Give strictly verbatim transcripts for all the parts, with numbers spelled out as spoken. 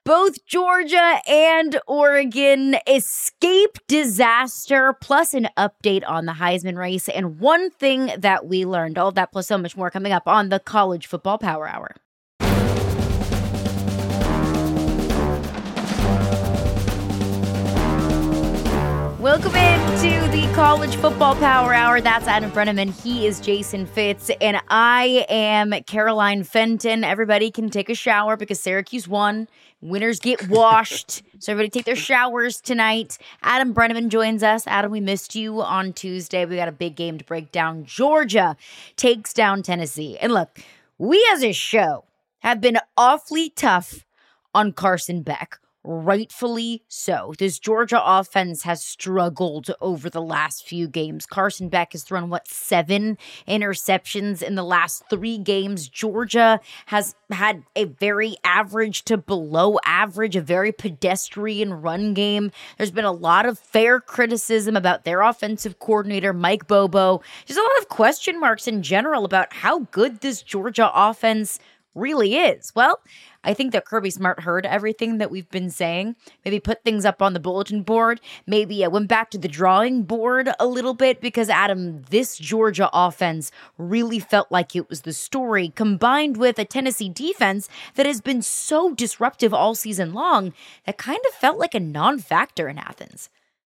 Both Georgia and Oregon escape disaster, plus an update on the Heisman race, and one thing that we learned. All of that plus so much more coming up on the College Football Power Hour. Welcome into the College Football Power Hour. That's Adam Brenneman. He is Jason Fitz, and I am Caroline Fenton. Everybody can take a shower because Syracuse won. Winners get washed. So everybody take their showers tonight. Adam Brenneman joins us. Adam, we missed you on Tuesday. We got a big game to break down. Georgia takes down Tennessee. And look, we as a show have been awfully tough on Carson Beck. Rightfully so. This Georgia offense has struggled over the last few games. Carson Beck has thrown, what, seven interceptions in the last three games. Georgia has had a very average to below average, a very pedestrian run game. There's been a lot of fair criticism about their offensive coordinator, Mike Bobo. There's a lot of question marks in general about how good this Georgia offense really is. Well, I think that Kirby Smart heard everything that we've been saying, maybe put things up on the bulletin board, maybe uh, went back to the drawing board a little bit, because, Adam, this Georgia offense really felt like it was the story, combined with a Tennessee defense that has been so disruptive all season long that kind of felt like a non-factor in Athens.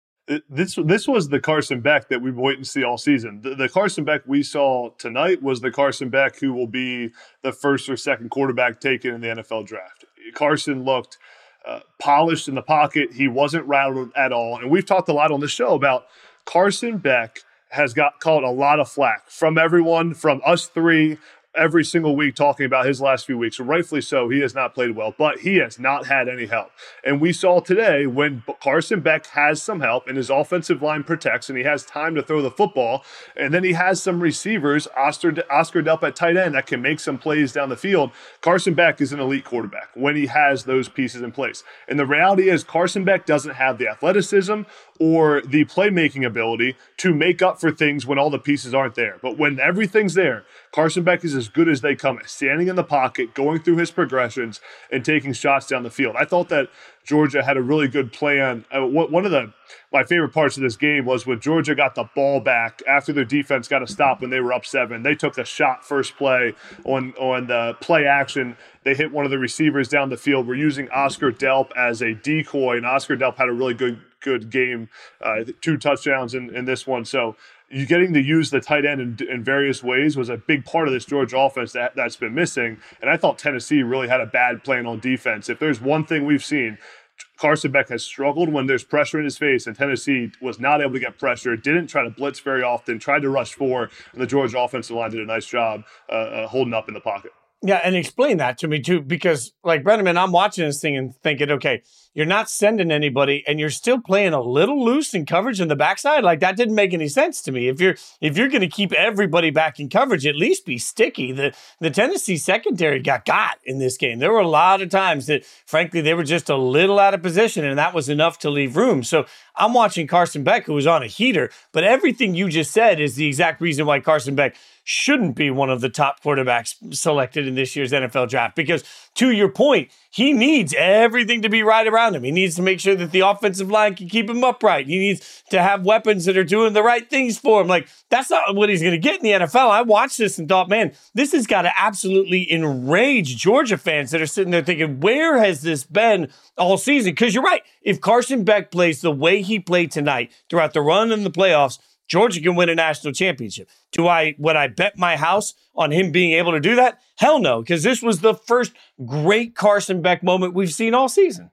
This this was the Carson Beck that we've been waiting to see all season. The, the Carson Beck we saw tonight was the Carson Beck who will be the first or second quarterback taken in the N F L draft. Carson looked uh, polished in the pocket. He wasn't rattled at all. And we've talked a lot on the show about Carson Beck has got called a lot of flack from everyone, from us three, every single week talking about his last few weeks. And rightfully so, he has not played well, but he has not had any help. And we saw today when Carson Beck has some help and his offensive line protects and he has time to throw the football, and then he has some receivers, Oscar, Oscar Delp at tight end, that can make some plays down the field. Carson Beck is an elite quarterback when he has those pieces in place. And the reality is Carson Beck doesn't have the athleticism or the playmaking ability to make up for things when all the pieces aren't there. But when everything's there, Carson Beck is as good as they come, standing in the pocket, going through his progressions, and taking shots down the field. I thought that Georgia had a really good plan. Uh, one of the my favorite parts of this game was when Georgia got the ball back after their defense got a stop when they were up seven. They took a shot first play on, on the play action. They hit one of the receivers down the field. We're using Oscar Delp as a decoy, and Oscar Delp had a really good good game, uh, two touchdowns in, in this one. So you getting to use the tight end in, in various ways was a big part of this Georgia offense that, that's been missing. And I thought Tennessee really had a bad plan on defense. If there's one thing we've seen, Carson Beck has struggled when there's pressure in his face, and Tennessee was not able to get pressure, didn't try to blitz very often, tried to rush four, and the Georgia offensive line did a nice job uh, uh, holding up in the pocket. Yeah, and explain that to me, too, because, like, Brenneman, I'm watching this thing and thinking, okay, you're not sending anybody, and you're still playing a little loose in coverage in the backside. Like, that didn't make any sense to me. If you're if you're going to keep everybody back in coverage, at least be sticky. The the Tennessee secondary got got in this game. There were a lot of times that, frankly, they were just a little out of position, and that was enough to leave room. So I'm watching Carson Beck, who was on a heater, but everything you just said is the exact reason why Carson Beck shouldn't be one of the top quarterbacks selected in this year's N F L draft. Because, to your point, he needs everything to be right around him. He needs to make sure that the offensive line can keep him upright. He needs to have weapons that are doing the right things for him. Like, that's not what he's going to get in the N F L. I watched this and thought, man, this has got to absolutely enrage Georgia fans that are sitting there thinking, where has this been all season? Because you're right. If Carson Beck plays the way he played tonight throughout the run and the playoffs, Georgia can win a national championship. Do I, would I bet my house on him being able to do that? Hell no, because this was the first great Carson Beck moment we've seen all season.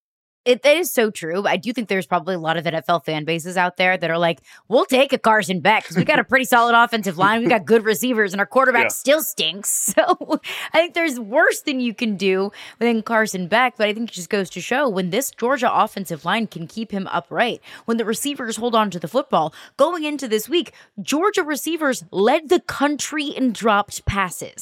It, it is so true. I do think there's probably a lot of N F L fan bases out there that are like, we'll take a Carson Beck because we got a pretty solid offensive line. We got good receivers and our quarterback yeah. still stinks. So I think there's worse than you can do than Carson Beck. But I think it just goes to show when this Georgia offensive line can keep him upright, when the receivers hold on to the football. Going into this week, Georgia receivers led the country in dropped passes.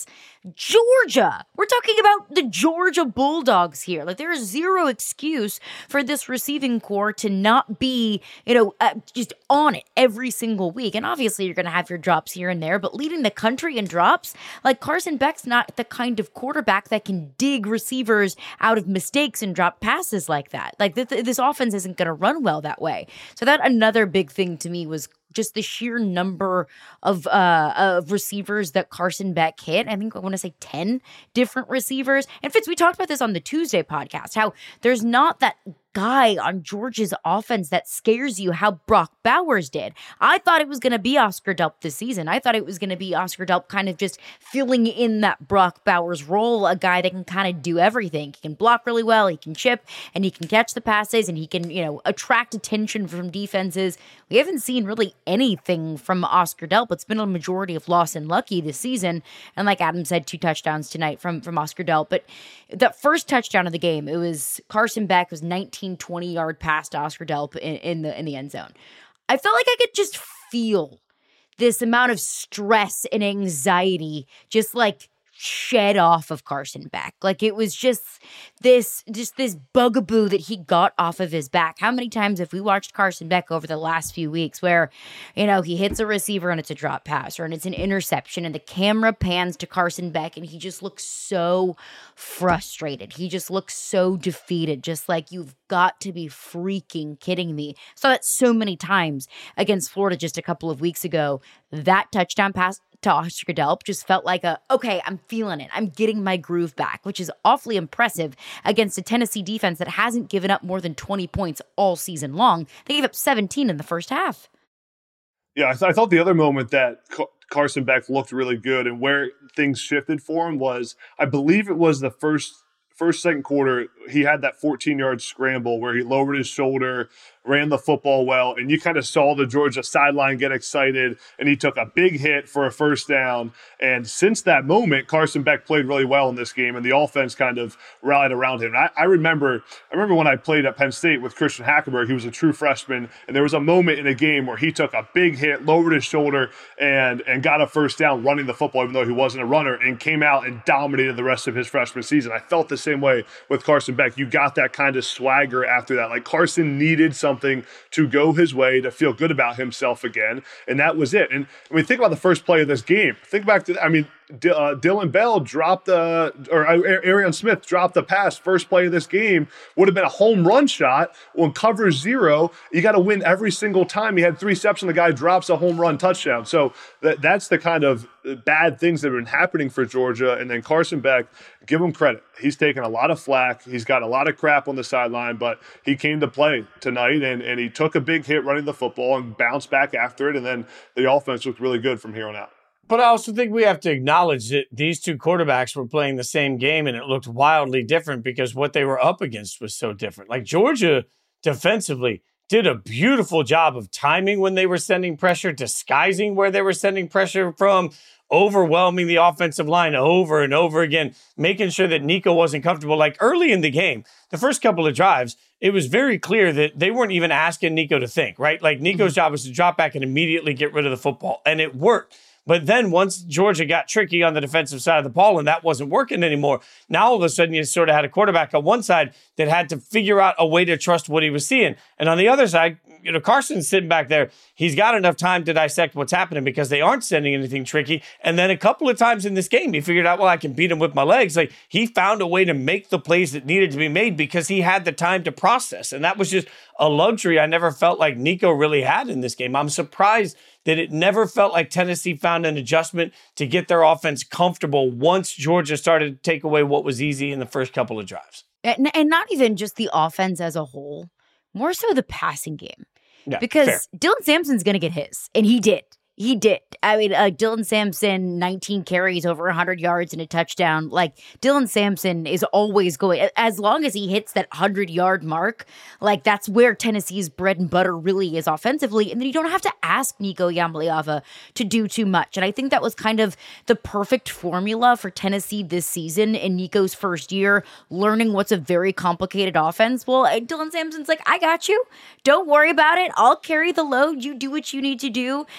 Georgia. We're talking about the Georgia Bulldogs here. Like, there is zero excuse for this receiving core to not be, you know, uh, just on it every single week. And obviously, you're going to have your drops here and there, but leading the country in drops, like, Carson Beck's not the kind of quarterback that can dig receivers out of mistakes and drop passes like that. Like, th- th- this offense isn't going to run well that way. So that another big thing to me was just the sheer number of uh, of receivers that Carson Beck hit. I think I want to say ten different receivers. And Fitz, we talked about this on the Tuesday podcast, how there's not that guy on Georgia's offense that scares you how Brock Bowers did. I thought it was going to be Oscar Delp this season. I thought it was going to be Oscar Delp kind of just filling in that Brock Bowers role, a guy that can kind of do everything. He can block really well, he can chip, and he can catch the passes, and he can, you know, attract attention from defenses. We haven't seen really anything from Oscar Delp. It's been a majority of Lawson Lucky this season. And like Adam said, two touchdowns tonight from, from Oscar Delp. But the first touchdown of the game, it was Carson Beck was nineteen, twenty yard pass to Oscar Delp in, in the in the end zone. I felt like I could just feel this amount of stress and anxiety just like shed off of Carson Beck. Like, it was just this just this bugaboo that he got off of his back. How many times have we watched Carson Beck over the last few weeks where, you know, he hits a receiver and it's a drop pass or and it's an interception and the camera pans to Carson Beck and he just looks so frustrated. He just looks so defeated, just like, you've got to be freaking kidding me. Saw that so many times against Florida just a couple of weeks ago. That touchdown pass to Oscar Delp just felt like a, okay, I'm feeling it. I'm getting my groove back, which is awfully impressive against a Tennessee defense that hasn't given up more than twenty points all season long. They gave up seventeen in the first half. Yeah, I, th- I thought the other moment that Car- Carson Beck looked really good and where things shifted for him was, I believe it was the first, first, second quarter, he had that fourteen yard scramble where he lowered his shoulder, ran the football well, and you kind of saw the Georgia sideline get excited, and he took a big hit for a first down. And since that moment, Carson Beck played really well in this game, and the offense kind of rallied around him. And I, I remember I remember when I played at Penn State with Christian Hackenberg. He was a true freshman, and there was a moment in a game where he took a big hit, lowered his shoulder, and, and got a first down running the football, even though he wasn't a runner, and came out and dominated the rest of his freshman season. I felt the same way with Carson Beck. You got that kind of swagger after that. Like, Carson needed something to go his way to feel good about himself again, and that was it. And I mean, think about the first play of this game. Think back to, I mean, D- uh, Dylan Bell dropped the, or uh, Arian Smith dropped the pass. First play of this game would have been a home run shot. When cover zero, you got to win every single time. He had three steps and the guy drops a home run touchdown. So that that's the kind of bad things that have been happening for Georgia. And then Carson Beck, give him credit. He's taken a lot of flack. He's got a lot of crap on the sideline, but he came to play tonight and, and he took a big hit running the football and bounced back after it. And then the offense looked really good from here on out. But I also think we have to acknowledge that these two quarterbacks were playing the same game and it looked wildly different because what they were up against was so different. Like, Georgia defensively did a beautiful job of timing when they were sending pressure, disguising where they were sending pressure from, overwhelming the offensive line over and over again, making sure that Nico wasn't comfortable. Like, early in the game, the first couple of drives, it was very clear that they weren't even asking Nico to think, right? Like, Nico's mm-hmm. job was to drop back and immediately get rid of the football, and it worked. But then once Georgia got tricky on the defensive side of the ball and that wasn't working anymore, now all of a sudden you sort of had a quarterback on one side that had to figure out a way to trust what he was seeing. And on the other side, you know, Carson's sitting back there. He's got enough time to dissect what's happening because they aren't sending anything tricky. And then a couple of times in this game, he figured out, well, I can beat him with my legs. Like, he found a way to make the plays that needed to be made because he had the time to process. And that was just a luxury I never felt like Nico really had in this game. I'm surprised that it never felt like Tennessee found an adjustment to get their offense comfortable once Georgia started to take away what was easy in the first couple of drives. And, and not even just the offense as a whole, more so the passing game. Yeah, because fair. Dylan Sampson's going to get his, and he did. He did. I mean, uh, Dylan Sampson, nineteen carries, over one hundred yards and a touchdown. Like, Dylan Sampson is always going, as long as he hits that one hundred-yard mark, like, that's where Tennessee's bread and butter really is offensively. And then you don't have to ask Nico Iamaleava to do too much. And I think that was kind of the perfect formula for Tennessee this season in Nico's first year, learning what's a very complicated offense. Well, Dylan Sampson's like, I got you. Don't worry about it. I'll carry the load. You do what you need to do. You know,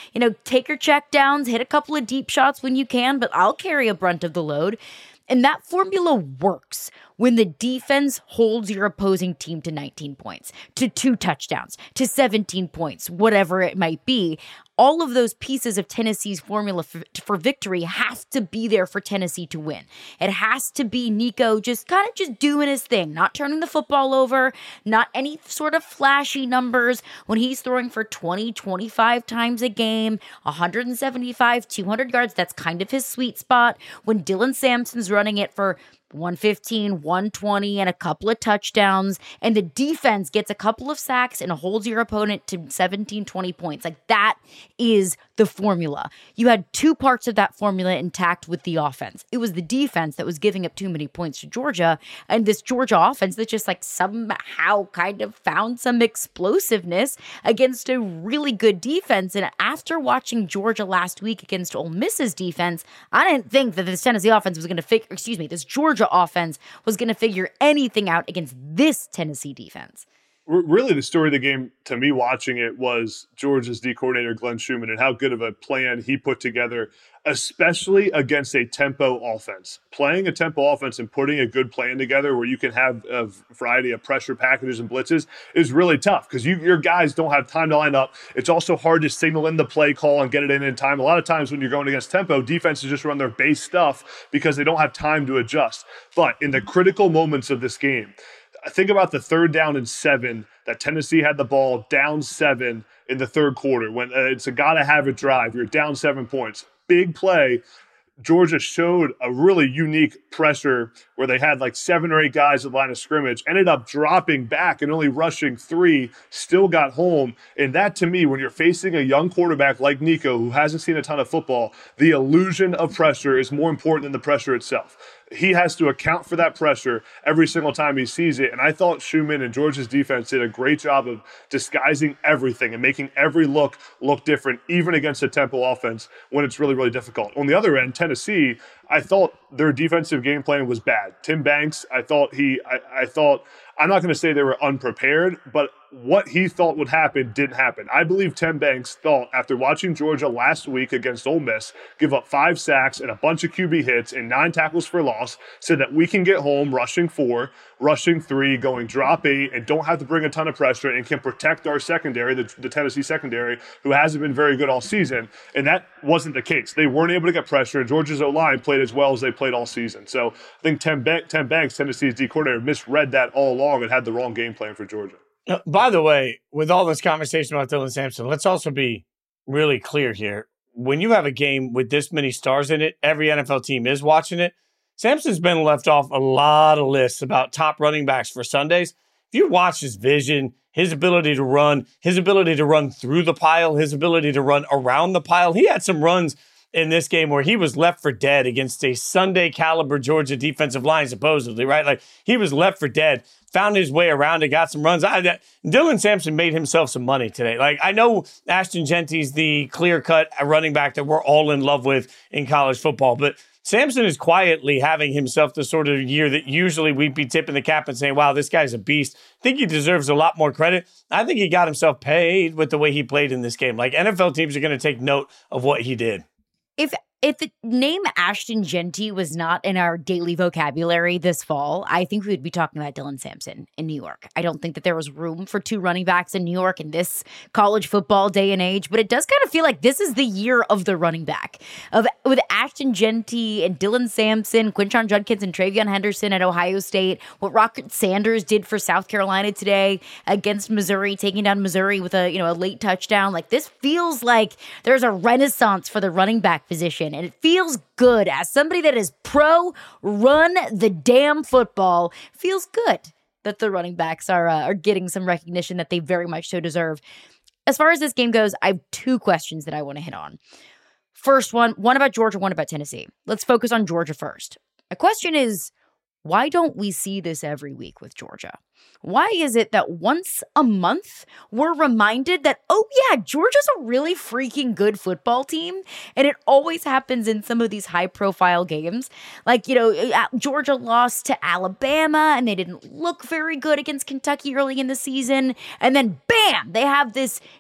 take your check downs, hit a couple of deep shots when you can, but I'll carry a brunt of the load. And that formula works when the defense holds your opposing team to nineteen points, to two touchdowns, to seventeen points, whatever it might be. All of those pieces of Tennessee's formula for, for victory have to be there for Tennessee to win. It has to be Nico just kind of just doing his thing, not turning the football over, not any sort of flashy numbers when he's throwing for twenty, twenty-five times a game, one seventy-five, two hundred yards. That's kind of his sweet spot. When Dylan Sampson's running it for one fifteen, one twenty, and a couple of touchdowns, and the defense gets a couple of sacks and holds your opponent to seventeen, twenty points. Like, that is the formula. You had two parts of that formula intact with the offense. It was the defense that was giving up too many points to Georgia, and this Georgia offense that just like somehow kind of found some explosiveness against a really good defense. And after watching Georgia last week against Ole Miss's defense, I didn't think that this Tennessee offense was going to figure, excuse me, this Georgia offense was going to figure anything out against this Tennessee defense. Really, the story of the game, to me, watching it, was Georgia's D coordinator, Glenn Schumann, and how good of a plan he put together, especially against a tempo offense. Playing a tempo offense and putting a good plan together where you can have a variety of pressure packages and blitzes is really tough because you, your guys don't have time to line up. It's also hard to signal in the play call and get it in in time. A lot of times when you're going against tempo, defenses just run their base stuff because they don't have time to adjust. But in the critical moments of this game, think about the third down and seven that Tennessee had the ball down seven in the third quarter when uh, it's a gotta have it drive. You're down seven points. Big play. Georgia showed a really unique pressure where they had like seven or eight guys at the line of scrimmage, ended up dropping back and only rushing three, still got home. And that, to me, when you're facing a young quarterback like Nico, who hasn't seen a ton of football, the illusion of pressure is more important than the pressure itself. He has to account for that pressure every single time he sees it. And I thought Schumann and Georgia's defense did a great job of disguising everything and making every look look different, even against a tempo offense when it's really, really difficult. On the other end, Tennessee, I thought their defensive game plan was bad. Tim Banks, I thought he, I, I thought, I'm not going to say they were unprepared, but what he thought would happen didn't happen. I believe Tim Banks thought, after watching Georgia last week against Ole Miss give up five sacks and a bunch of Q B hits and nine tackles for loss, said that we can get home rushing four, rushing three, going drop eight, and don't have to bring a ton of pressure and can protect our secondary, the, the Tennessee secondary, who hasn't been very good all season. And that wasn't the case. They weren't able to get pressure. Georgia's O-line played as well as they played all season. So I think Tim, ba- Tim Banks, Tennessee's D coordinator, misread that all along and had the wrong game plan for Georgia. Uh, by the way, with all this conversation about Dylan Sampson, let's also be really clear here. When you have a game with this many stars in it, every N F L team is watching it. Sampson's been left off a lot of lists about top running backs for Sundays. If you watch his vision, his ability to run, his ability to run through the pile, his ability to run around the pile, he had some runs in this game where he was left for dead against a Sunday caliber Georgia defensive line, supposedly, right? Like, he was left for dead, found his way around and got some runs. I, that, Dylan Sampson made himself some money today. Like, I know Ashton Genty's the clear-cut running back that we're all in love with in college football, but Sampson is quietly having himself the sort of year that usually we'd be tipping the cap and saying, wow, this guy's a beast. I think he deserves a lot more credit. I think he got himself paid with the way he played in this game. Like, N F L teams are going to take note of what he did. If if the name Ashton Genty was not in our daily vocabulary this fall, I think we would be talking about Dylan Sampson in New York. I don't think that there was room for two running backs in New York in this college football day and age, but it does kind of feel like this is the year of the running back. Of with Ashton Genty and Dylan Sampson, Quinshon Judkins and Travion Henderson at Ohio State, what Rocket Sanders did for South Carolina today against Missouri, taking down Missouri with a, you know, a late touchdown. Like, this feels like there's a renaissance for the running back position. And it feels good as somebody that is pro run the damn football. Feels good that the running backs are uh, are getting some recognition that they very much so deserve. As far as this game goes, I have two questions that I want to hit on. First one, one about Georgia, one about Tennessee. Let's focus on Georgia first. My question is, why don't we see this every week with Georgia? Why is it that once a month we're reminded that, oh yeah, Georgia's a really freaking good football team? And it always happens in some of these high profile games. Like, you know, Georgia lost to Alabama and they didn't look very good against Kentucky early in the season. And then bam, they have this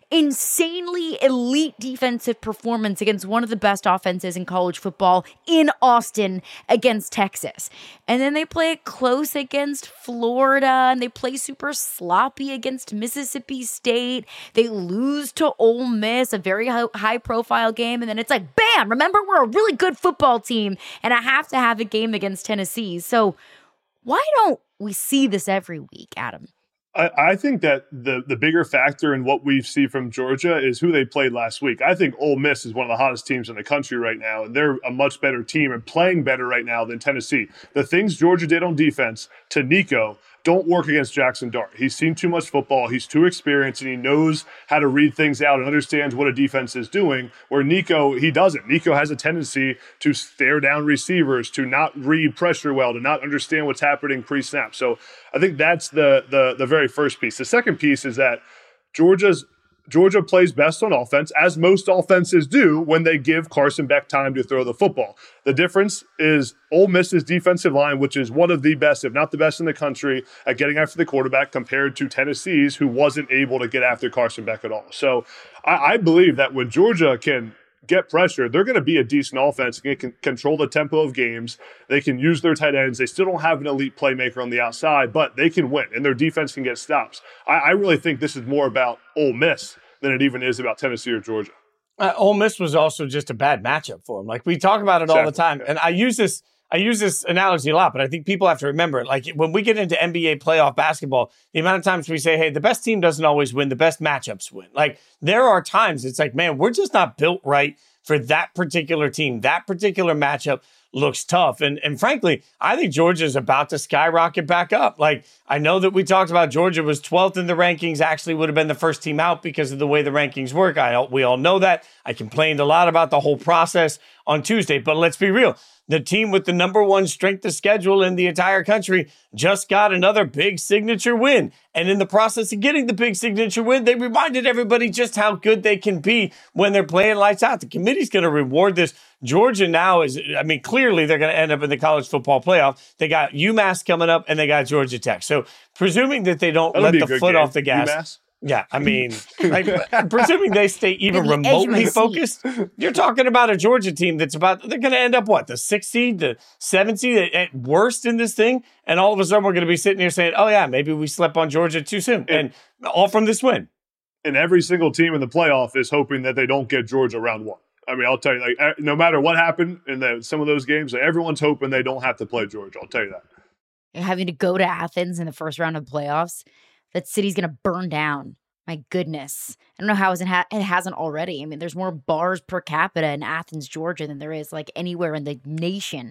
insanely elite defensive performance against one of the best offenses in college football in Austin against Texas. And then they play it close against Florida, and they play super sloppy against Mississippi State. They lose to Ole Miss, a very high-profile game, and then it's like, bam, remember, we're a really good football team, and I have to have a game against Tennessee. So why don't we see this every week, Adam? I, I think that the the bigger factor in what we see from Georgia is who they played last week. I think Ole Miss is one of the hottest teams in the country right now, and they're a much better team and playing better right now than Tennessee. The things Georgia did on defense to Nico don't work against Jackson Dart. He's seen too much football. He's too experienced, and he knows how to read things out and understands what a defense is doing, where Nico, he doesn't. Nico has a tendency to stare down receivers, to not read pressure well, to not understand what's happening pre-snap. So I think that's the the the very first piece. The second piece is that Georgia's Georgia plays best on offense, as most offenses do, when they give Carson Beck time to throw the football. The difference is Ole Miss's defensive line, which is one of the best, if not the best in the country, at getting after the quarterback, compared to Tennessee's, who wasn't able to get after Carson Beck at all. So I, I believe that when Georgia can get pressure, they're going to be a decent offense. They can control the tempo of games. They can use their tight ends. They still don't have an elite playmaker on the outside, but they can win, and their defense can get stops. I, I really think this is more about Ole Miss than it even is about Tennessee or Georgia. Uh, Ole Miss was also just a bad matchup for them. Like, we talk about it exactly. all the time, and I use this I use this analogy a lot, but I think people have to remember it. Like, when we get into N B A playoff basketball, the amount of times we say, hey, the best team doesn't always win, the best matchups win. Like, there are times it's like, man, we're just not built right for that particular team. That particular matchup looks tough. And and frankly, I think Georgia is about to skyrocket back up. Like, I know that we talked about Georgia was twelfth in the rankings, actually would have been the first team out because of the way the rankings work. I We all know that. I complained a lot about the whole process on Tuesday, but let's be real. The team with the number one strength of schedule in the entire country just got another big signature win. And in the process of getting the big signature win, they reminded everybody just how good they can be when they're playing lights out. The committee's going to reward this. Georgia now is, I mean, clearly they're going to end up in the college football playoff. They got UMass coming up and they got Georgia Tech. So presuming that they don't That'll let the foot game. off the gas. UMass? Yeah, I mean, like, presuming they stay even remotely focused, you're talking about a Georgia team that's about, they're going to end up, what, the sixth seed, the seventh seed at, at worst in this thing? And all of a sudden we're going to be sitting here saying, oh yeah, maybe we slept on Georgia too soon. And, and all from this win. And every single team in the playoff is hoping that they don't get Georgia round one. I mean, I'll tell you, like, no matter what happened in the, some of those games, everyone's hoping they don't have to play Georgia. I'll tell you that. Having to go to Athens in the first round of playoffs, that city's going to burn down. My goodness. I don't know how it hasn't already. I mean, there's more bars per capita in Athens, Georgia than there is like anywhere in the nation.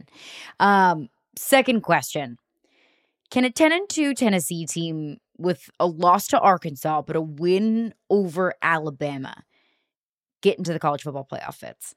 Um, second question. Can a ten and two Tennessee team with a loss to Arkansas but a win over Alabama get into the college football playoff, Fitz?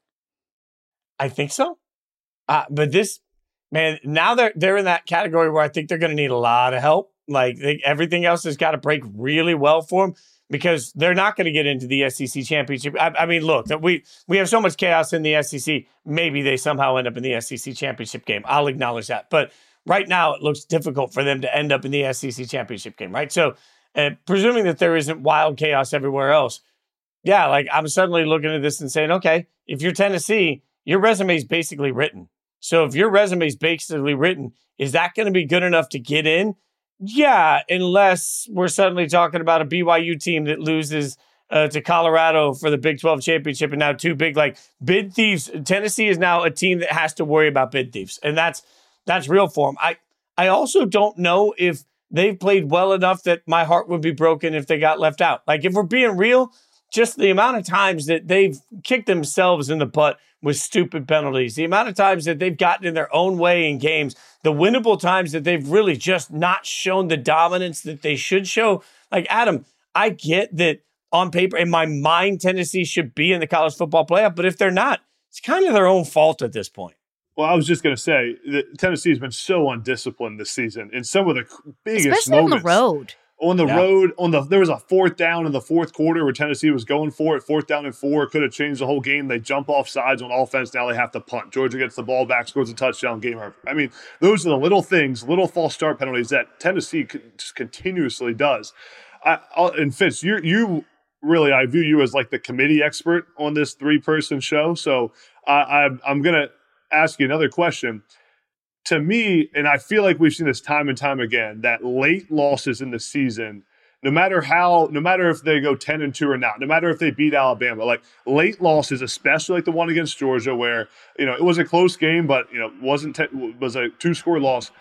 I think so. Uh, but this, man, now they're, they're in that category where I think they're going to need a lot of help. Like, they, everything else has got to break really well for them, because they're not going to get into the S E C championship. I, I mean, look, we we have so much chaos in the S E C. Maybe they somehow end up in the S E C championship game. I'll acknowledge that. But right now, it looks difficult for them to end up in the S E C championship game, right? So, uh, presuming that there isn't wild chaos everywhere else, yeah, like, I'm suddenly looking at this and saying, okay, if you're Tennessee, your resume is basically written. So if your resume is basically written, is that going to be good enough to get in? Yeah, unless we're suddenly talking about a B Y U team that loses uh, to Colorado for the Big twelve championship, and now two big, like, bid thieves. Tennessee is now a team that has to worry about bid thieves, and that's that's real for them. I, I also don't know if they've played well enough that my heart would be broken if they got left out. Like, if we're being real, just the amount of times that they've kicked themselves in the butt with stupid penalties, the amount of times that they've gotten in their own way in games, the winnable times that they've really just not shown the dominance that they should show. Like, Adam, I get that on paper, in my mind, Tennessee should be in the college football playoff, but if they're not, it's kind of their own fault at this point. Well, I was just going to say that Tennessee has been so undisciplined this season in some of the biggest Especially moments. on the road. On the yeah. road, on the there was a fourth down in the fourth quarter where Tennessee was going for it, fourth down and four, could have changed the whole game. They jump off sides on offense. Now they have to punt. Georgia gets the ball back, scores a touchdown, game over. I mean, those are the little things, little false start penalties that Tennessee just continuously does. I, I'll, and Fitz, you you really, I view you as like the committee expert on this three-person show. So uh, I'm, I'm going to ask you another question. To me, and I feel like we've seen this time and time again, that late losses in the season, no matter how, no matter if they go ten and two or not, no matter if they beat Alabama, like late losses, especially like the one against Georgia, where, you know, it was a close game, but, you know, wasn't, te- was a two score loss,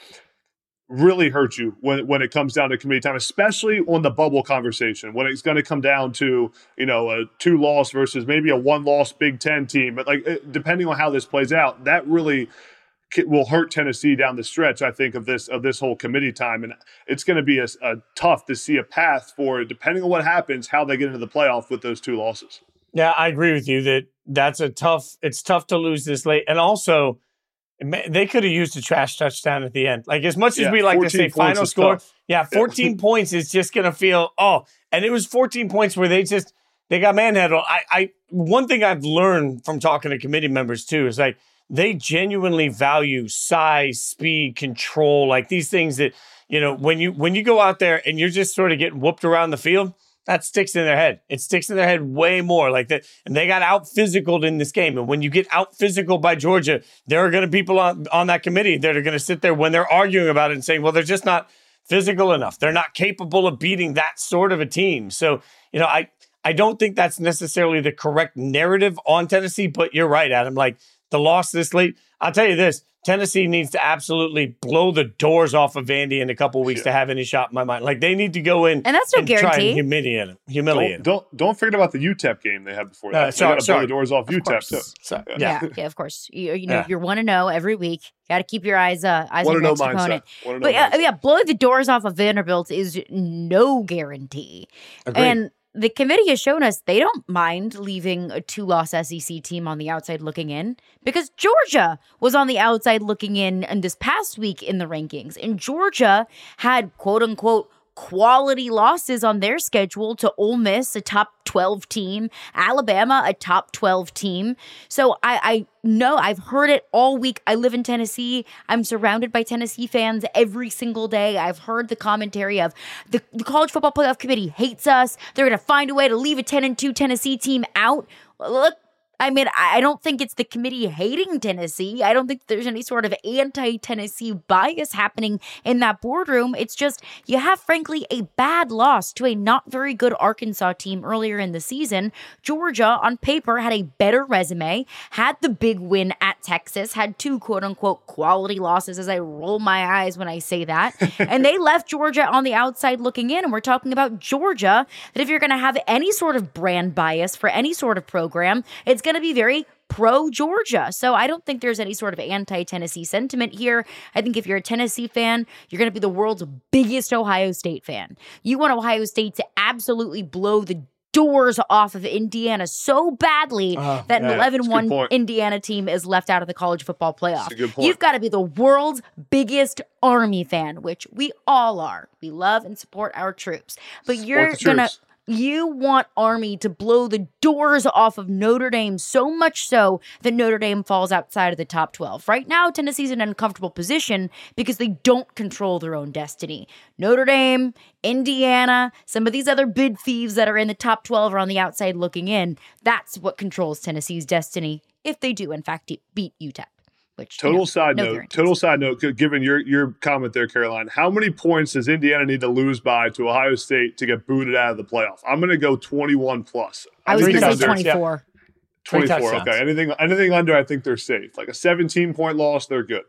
really hurt you when, when it comes down to committee time, especially on the bubble conversation, when it's going to come down to, you know, a two loss versus maybe a one loss Big Ten team. But like, depending on how this plays out, that really will hurt Tennessee down the stretch, I think, of this of this whole committee time. And it's going to be a, a tough to see a path for, depending on what happens, how they get into the playoff with those two losses. Yeah, I agree with you that that's a tough, it's tough to lose this late. And also, they could have used a trash touchdown at the end. Like, as much as yeah, we like to say final score, tough. yeah, fourteen yeah. points is just going to feel, oh, and it was fourteen points where they just, they got manhandled. I, I, one thing I've learned from talking to committee members too is like, they genuinely value size, speed, control, like these things that, you know, when you when you go out there and you're just sort of getting whooped around the field, that sticks in their head. It sticks in their head way more like that. And they got out physicaled in this game. And when you get out physical by Georgia, there are going to be people on, on that committee that are going to sit there when they're arguing about it and saying, well, they're just not physical enough. They're not capable of beating that sort of a team. So, you know, I, I don't think that's necessarily the correct narrative on Tennessee, but you're right, Adam. Like, the loss this late, I'll tell you this, Tennessee needs to absolutely blow the doors off of Vandy in a couple of weeks yeah. to have any shot in my mind. Like, they need to go in and, that's no and guarantee. try and humiliate them. Humiliate don't, don't, don't forget about the U T E P game they had before that. Uh, sorry, they got to blow the doors off of U T E P. Too. So, yeah. Yeah. yeah, of course. You, you know, yeah. you're one to know every week. Got to keep your eyes, uh, eyes on your next mindset. opponent. But yeah, yeah, blowing the doors off of Vanderbilt is no guarantee. Agreed. And the committee has shown us they don't mind leaving a two-loss S E C team on the outside looking in, because Georgia was on the outside looking in and this past week in the rankings. And Georgia had, quote-unquote, quality losses on their schedule to Ole Miss, a top twelve team, Alabama, a top twelve team. So I, I know I've heard it all week. I live in Tennessee. I'm surrounded by Tennessee fans every single day. I've heard the commentary of the, the College Football Playoff Committee hates us. They're going to find a way to leave a ten and two Tennessee team out. Look, I mean, I don't think it's the committee hating Tennessee. I don't think there's any sort of anti-Tennessee bias happening in that boardroom. It's just you have, frankly, a bad loss to a not very good Arkansas team earlier in the season. Georgia, on paper, had a better resume, had the big win at Texas, had two quote-unquote quality losses, as I roll my eyes when I say that. And they left Georgia on the outside looking in. And we're talking about Georgia, that if you're going to have any sort of brand bias for any sort of program, it's going to be very pro-Georgia. So I don't think there's any sort of anti-Tennessee sentiment here. I think if you're a Tennessee fan, you're going to be the world's biggest Ohio State fan. You want Ohio State to absolutely blow the doors off of Indiana so badly uh, that yeah, an eleven one Indiana team is left out of the college football playoff. You've got to be the world's biggest Army fan, which we all are. We love and support our troops. But you're going to... You want Army to blow the doors off of Notre Dame, so much so that Notre Dame falls outside of the top twelve. Right now, Tennessee's in an uncomfortable position because they don't control their own destiny. Notre Dame, Indiana, some of these other bid thieves that are in the top twelve are on the outside looking in. That's what controls Tennessee's destiny if they do, in fact, beat U T E P. Which, total you know, side no note. guarantees. Total side note. Given your your comment there, Caroline, how many points does Indiana need to lose by to Ohio State to get booted out of the playoff? I'm going to go twenty-one plus. I was going to say twenty-four. twenty-four. Okay. Anything anything under, I think they're safe. Like a seventeen point loss, they're good.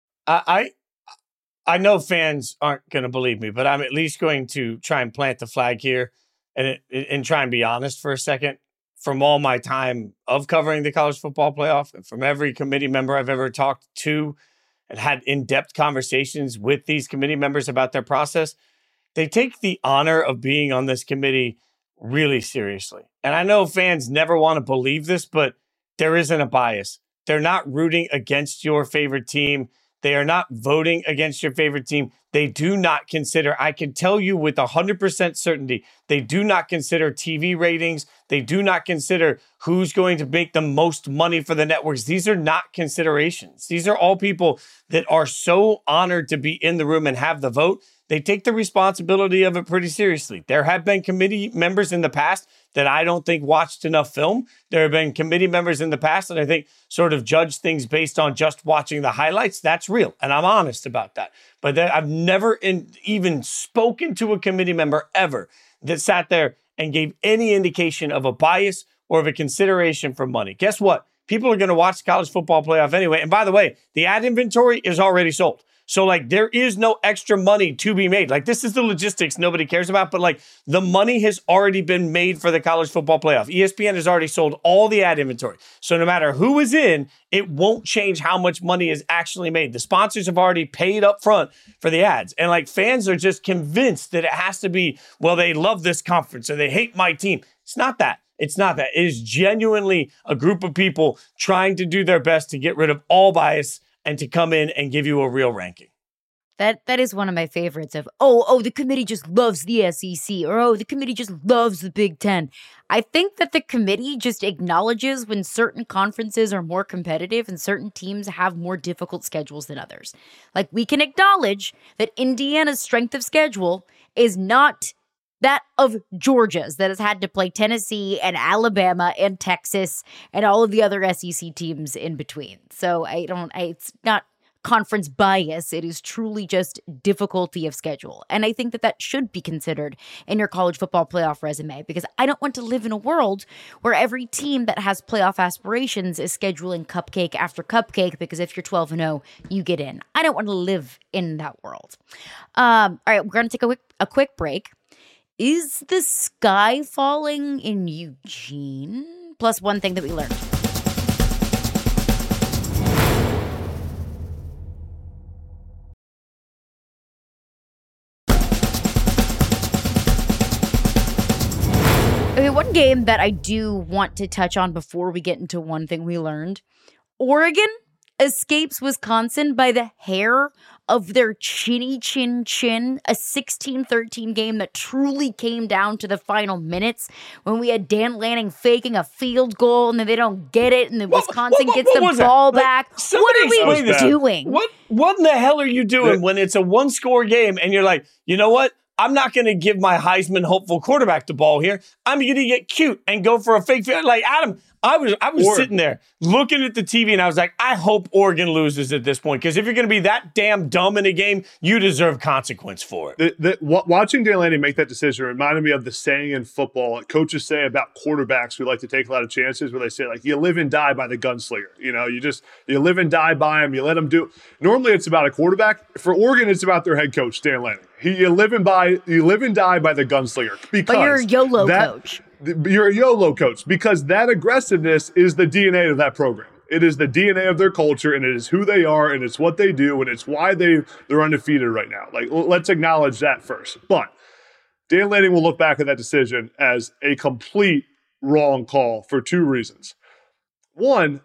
I I, I know fans aren't going to believe me, but I'm at least going to try and plant the flag here and and try and be honest for a second. From all my time of covering the college football playoff and from every committee member I've ever talked to and had in-depth conversations with these committee members about their process, they take the honor of being on this committee really seriously. And I know fans never want to believe this, but there isn't a bias. They're not rooting against your favorite team. They are not voting against your favorite team. They do not consider, I can tell you with one hundred percent certainty, they do not consider T V ratings. They do not consider who's going to make the most money for the networks. These are not considerations. These are all people that are so honored to be in the room and have the vote they take the responsibility of it pretty seriously. There have been committee members in the past that I don't think watched enough film. There have been committee members in the past that I think sort of judge things based on just watching the highlights. That's real, and I'm honest about that. But there, I've never in, even spoken to a committee member ever that sat there and gave any indication of a bias or of a consideration for money. Guess what? People are going to watch the college football playoff anyway. And by the way, the ad inventory is already sold. So like there is no extra money to be made. Like this is the logistics nobody cares about, but like the money has already been made for the college football playoff. E S P N has already sold all the ad inventory. So no matter who is in, it won't change how much money is actually made. The sponsors have already paid up front for the ads. And like fans are just convinced that it has to be, well, they love this conference or they hate my team. It's not that. It's not that. It is genuinely a group of people trying to do their best to get rid of all bias and to come in and give you a real ranking. That that is one of my favorites of, oh, oh, the committee just loves the S E C, or oh, the committee just loves the Big Ten. I think that the committee just acknowledges when certain conferences are more competitive and certain teams have more difficult schedules than others. Like we can acknowledge that Indiana's strength of schedule is not that of Georgia's, that has had to play Tennessee and Alabama and Texas and all of the other S E C teams in between. So I don't, I, it's not conference bias. It is truly just difficulty of schedule. And I think that that should be considered in your college football playoff resume, because I don't want to live in a world where every team that has playoff aspirations is scheduling cupcake after cupcake, because if you're twelve and oh, you get in. I don't want to live in that world. Um, all right, we're going to take a quick, a quick break. Is the sky falling in Eugene? Plus one thing that we learned. Okay, one game that I do want to touch on before we get into one thing we learned. Oregon escapes Wisconsin by the hair of their chinny chin chin, a sixteen thirteen game that truly came down to the final minutes when we had Dan Lanning faking a field goal and then they don't get it and then Wisconsin what, what, gets what the ball like, back. What are we doing? What, what in the hell are you doing when it's a one-score game and you're like, you know what? I'm not going to give my Heisman hopeful quarterback the ball here. I'm going to get cute and go for a fake field. Like, Adam, I was I was or, sitting there looking at the T V and I was like, I hope Oregon loses at this point, because if you're going to be that damn dumb in a game, you deserve consequence for it. The, the, w- watching Dan Lanning make that decision reminded me of the saying in football that coaches say about quarterbacks who like to take a lot of chances, where they say, like, you live and die by the gunslinger. You know, you just you live and die by him. You let him do. Normally, it's about a quarterback. For Oregon, it's about their head coach, Dan Lanning. He, you live and by you live and die by the gunslinger, because but you're a YOLO that, coach. You're a YOLO coach because that aggressiveness is the D N A of that program. It is the D N A of their culture, and it is who they are, and it's what they do, and it's why they, they're undefeated right now. Like, let's acknowledge that first. But Dan Lanning will look back at that decision as a complete wrong call for two reasons. One,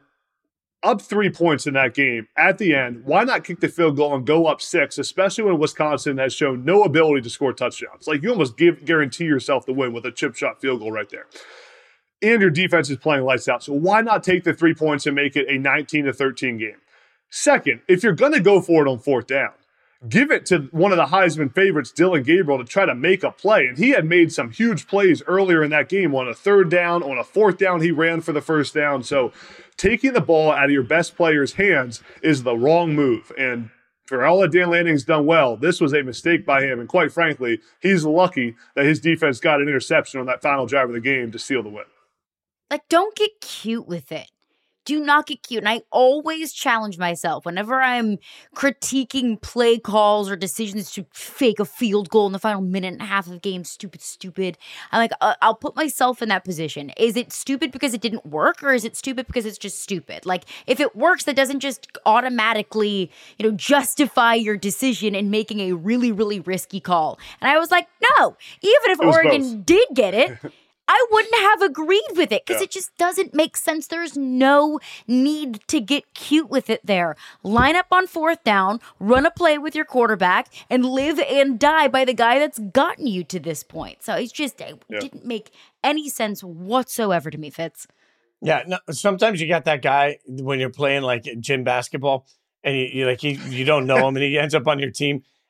up three points in that game at the end, why not kick the field goal and go up six, especially when Wisconsin has shown no ability to score touchdowns? Like, you almost give, guarantee yourself the win with a chip shot field goal right there. And your defense is playing lights out. So why not take the three points and make it a nineteen to thirteen game? Second, if you're going to go for it on fourth down, give it to one of the Heisman favorites, Dylan Gabriel, to try to make a play. And he had made some huge plays earlier in that game. On a third down, on a fourth down, he ran for the first down. So taking the ball out of your best player's hands is the wrong move. And for all that Dan Lanning's done well, this was a mistake by him. And quite frankly, he's lucky that his defense got an interception on that final drive of the game to seal the win. Like, don't get cute with it. Do not get cute. And I always challenge myself whenever I'm critiquing play calls or decisions to fake a field goal in the final minute and a half of the game. Stupid, stupid. I'm like, uh, I'll put myself in that position. Is it stupid because it didn't work, or is it stupid because it's just stupid? Like, if it works, that doesn't just automatically, you know, justify your decision in making a really, really risky call. And I was like, no, even if Oregon both. did get it, I wouldn't have agreed with it because yeah. it just doesn't make sense. There's no need to get cute with it there. Line up on fourth down, run a play with your quarterback, and live and die by the guy that's gotten you to this point. So it's just, it yeah. didn't make any sense whatsoever to me, Fitz. Yeah, no, sometimes you got that guy when you're playing like gym basketball and you, you like you, you don't know him and he ends up on your team.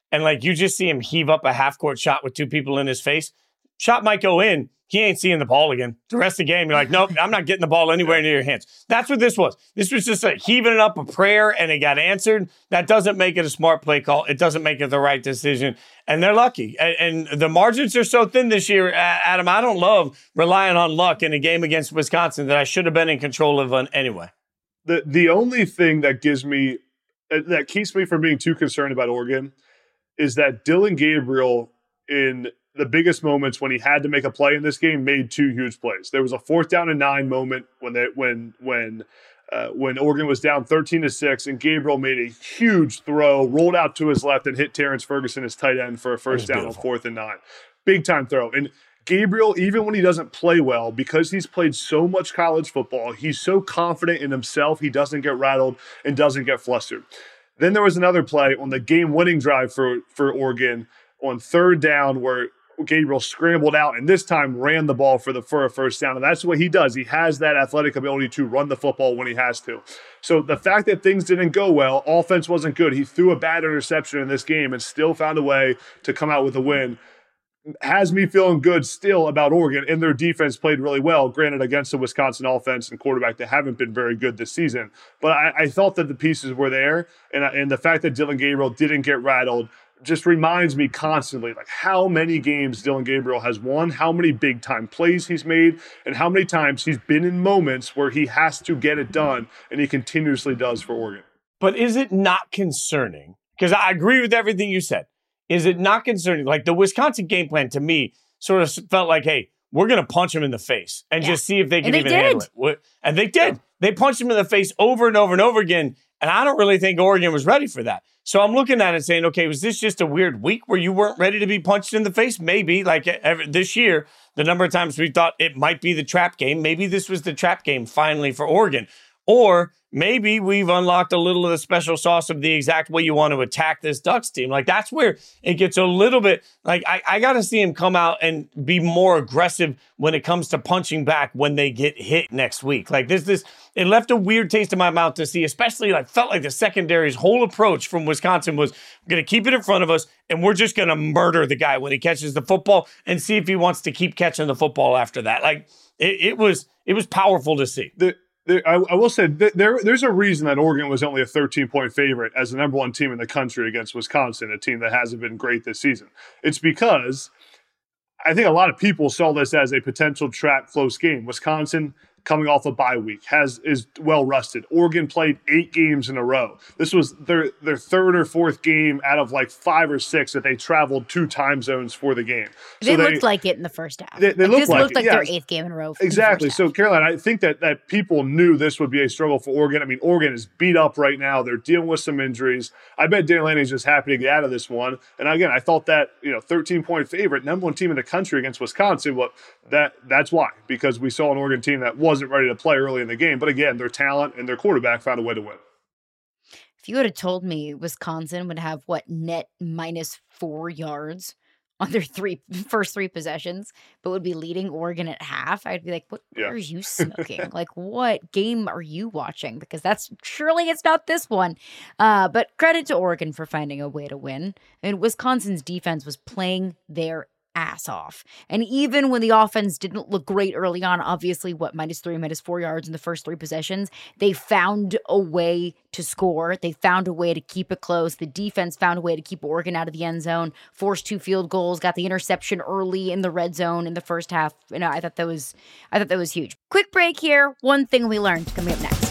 and like you just see him heave up a half court shot with two people in his face, shot might go in. He ain't seeing the ball again. The rest of the game, you're like, nope, I'm not getting the ball anywhere near your hands. That's what this was. This was just a heaving it up a prayer, and it got answered. That doesn't make it a smart play call. It doesn't make it the right decision. And they're lucky. And, and the margins are so thin this year, Adam, I don't love relying on luck in a game against Wisconsin that I should have been in control of anyway. The, the only thing that gives me, that keeps me from being too concerned about Oregon is that Dillon Gabriel in – the biggest moments when he had to make a play in this game made two huge plays. There was a fourth down and nine moment when they when when uh, when Oregon was down thirteen to six, and Gabriel made a huge throw, rolled out to his left, and hit Terrence Ferguson, his tight end, for a first down beautiful. on fourth and nine. Big time throw. And Gabriel, even when he doesn't play well, because he's played so much college football, he's so confident in himself, he doesn't get rattled and doesn't get flustered. Then there was another play on the game-winning drive for for Oregon on third down where Gabriel scrambled out and this time ran the ball for the for a first down. And that's what he does. He has that athletic ability to run the football when he has to. So the fact that things didn't go well, offense wasn't good. He threw a bad interception in this game and still found a way to come out with a win. Has me feeling good still about Oregon, and their defense played really well, granted against the Wisconsin offense and quarterback that haven't been very good this season. But I, I thought that the pieces were there, and, and the fact that Dillon Gabriel didn't get rattled just reminds me constantly, like, how many games Dillon Gabriel has won, how many big-time plays he's made, and how many times he's been in moments where he has to get it done, and he continuously does for Oregon. But is it not concerning? Because I agree with everything you said. Is it not concerning? Like, the Wisconsin game plan, to me, sort of felt like, hey, we're going to punch him in the face and yeah. just see if they can they even did. handle it. And they did. Yeah. They punched him in the face over and over and over again, and I don't really think Oregon was ready for that. So I'm looking at it saying, okay, was this just a weird week where you weren't ready to be punched in the face? Maybe, like every, this year, the number of times we thought it might be the trap game, maybe this was the trap game finally for Oregon. Or maybe we've unlocked a little of the special sauce of the exact way you want to attack this Ducks team. Like, that's where it gets a little bit, like, I, I got to see him come out and be more aggressive when it comes to punching back when they get hit next week. Like, this, this, it left a weird taste in my mouth to see, especially, like, felt like the secondary's whole approach from Wisconsin was, we're going to keep it in front of us, and we're just going to murder the guy when he catches the football and see if he wants to keep catching the football after that. Like, it, it was, it was powerful to see. The- There, I, I will say th- there, there's a reason that Oregon was only a thirteen-point favorite as the number one team in the country against Wisconsin, a team that hasn't been great this season. It's because I think a lot of people saw this as a potential trap close game. Wisconsin, coming off a bye week, has is well rested. Oregon played eight games in a row. This was their their third or fourth game out of like five or six that they traveled two time zones for the game. So they, they looked like it in the first half. They, they like looked this like looked it. like Yeah. their eighth game in a row. Exactly. So, Caroline, I think that that people knew this would be a struggle for Oregon. I mean, Oregon is beat up right now. They're dealing with some injuries. I bet Dan Lanning's just happy to get out of this one. And again, I thought that, you know, thirteen-point favorite, number one team in the country against Wisconsin. Well, that that's why, because we saw an Oregon team that wasn't ready to play early in the game. But again, their talent and their quarterback found a way to win. If you would have told me Wisconsin would have, what, net minus four yards on their three first three possessions, but would be leading Oregon at half, I'd be like, what Yeah. are you smoking? Like, what game are you watching? Because that's surely it's not this one. Uh, but credit to Oregon for finding a way to win. I mean, Wisconsin's defense was playing their ass off. And even when the offense didn't look great early on, obviously, what, minus three, minus four yards in the first three possessions, they found a way to score. They found a way to keep it close. The defense found a way to keep Oregon out of the end zone, forced two field goals, got the interception early in the red zone in the first half. You know, I thought that was, I thought that was huge. Quick break here. One thing we learned coming up next.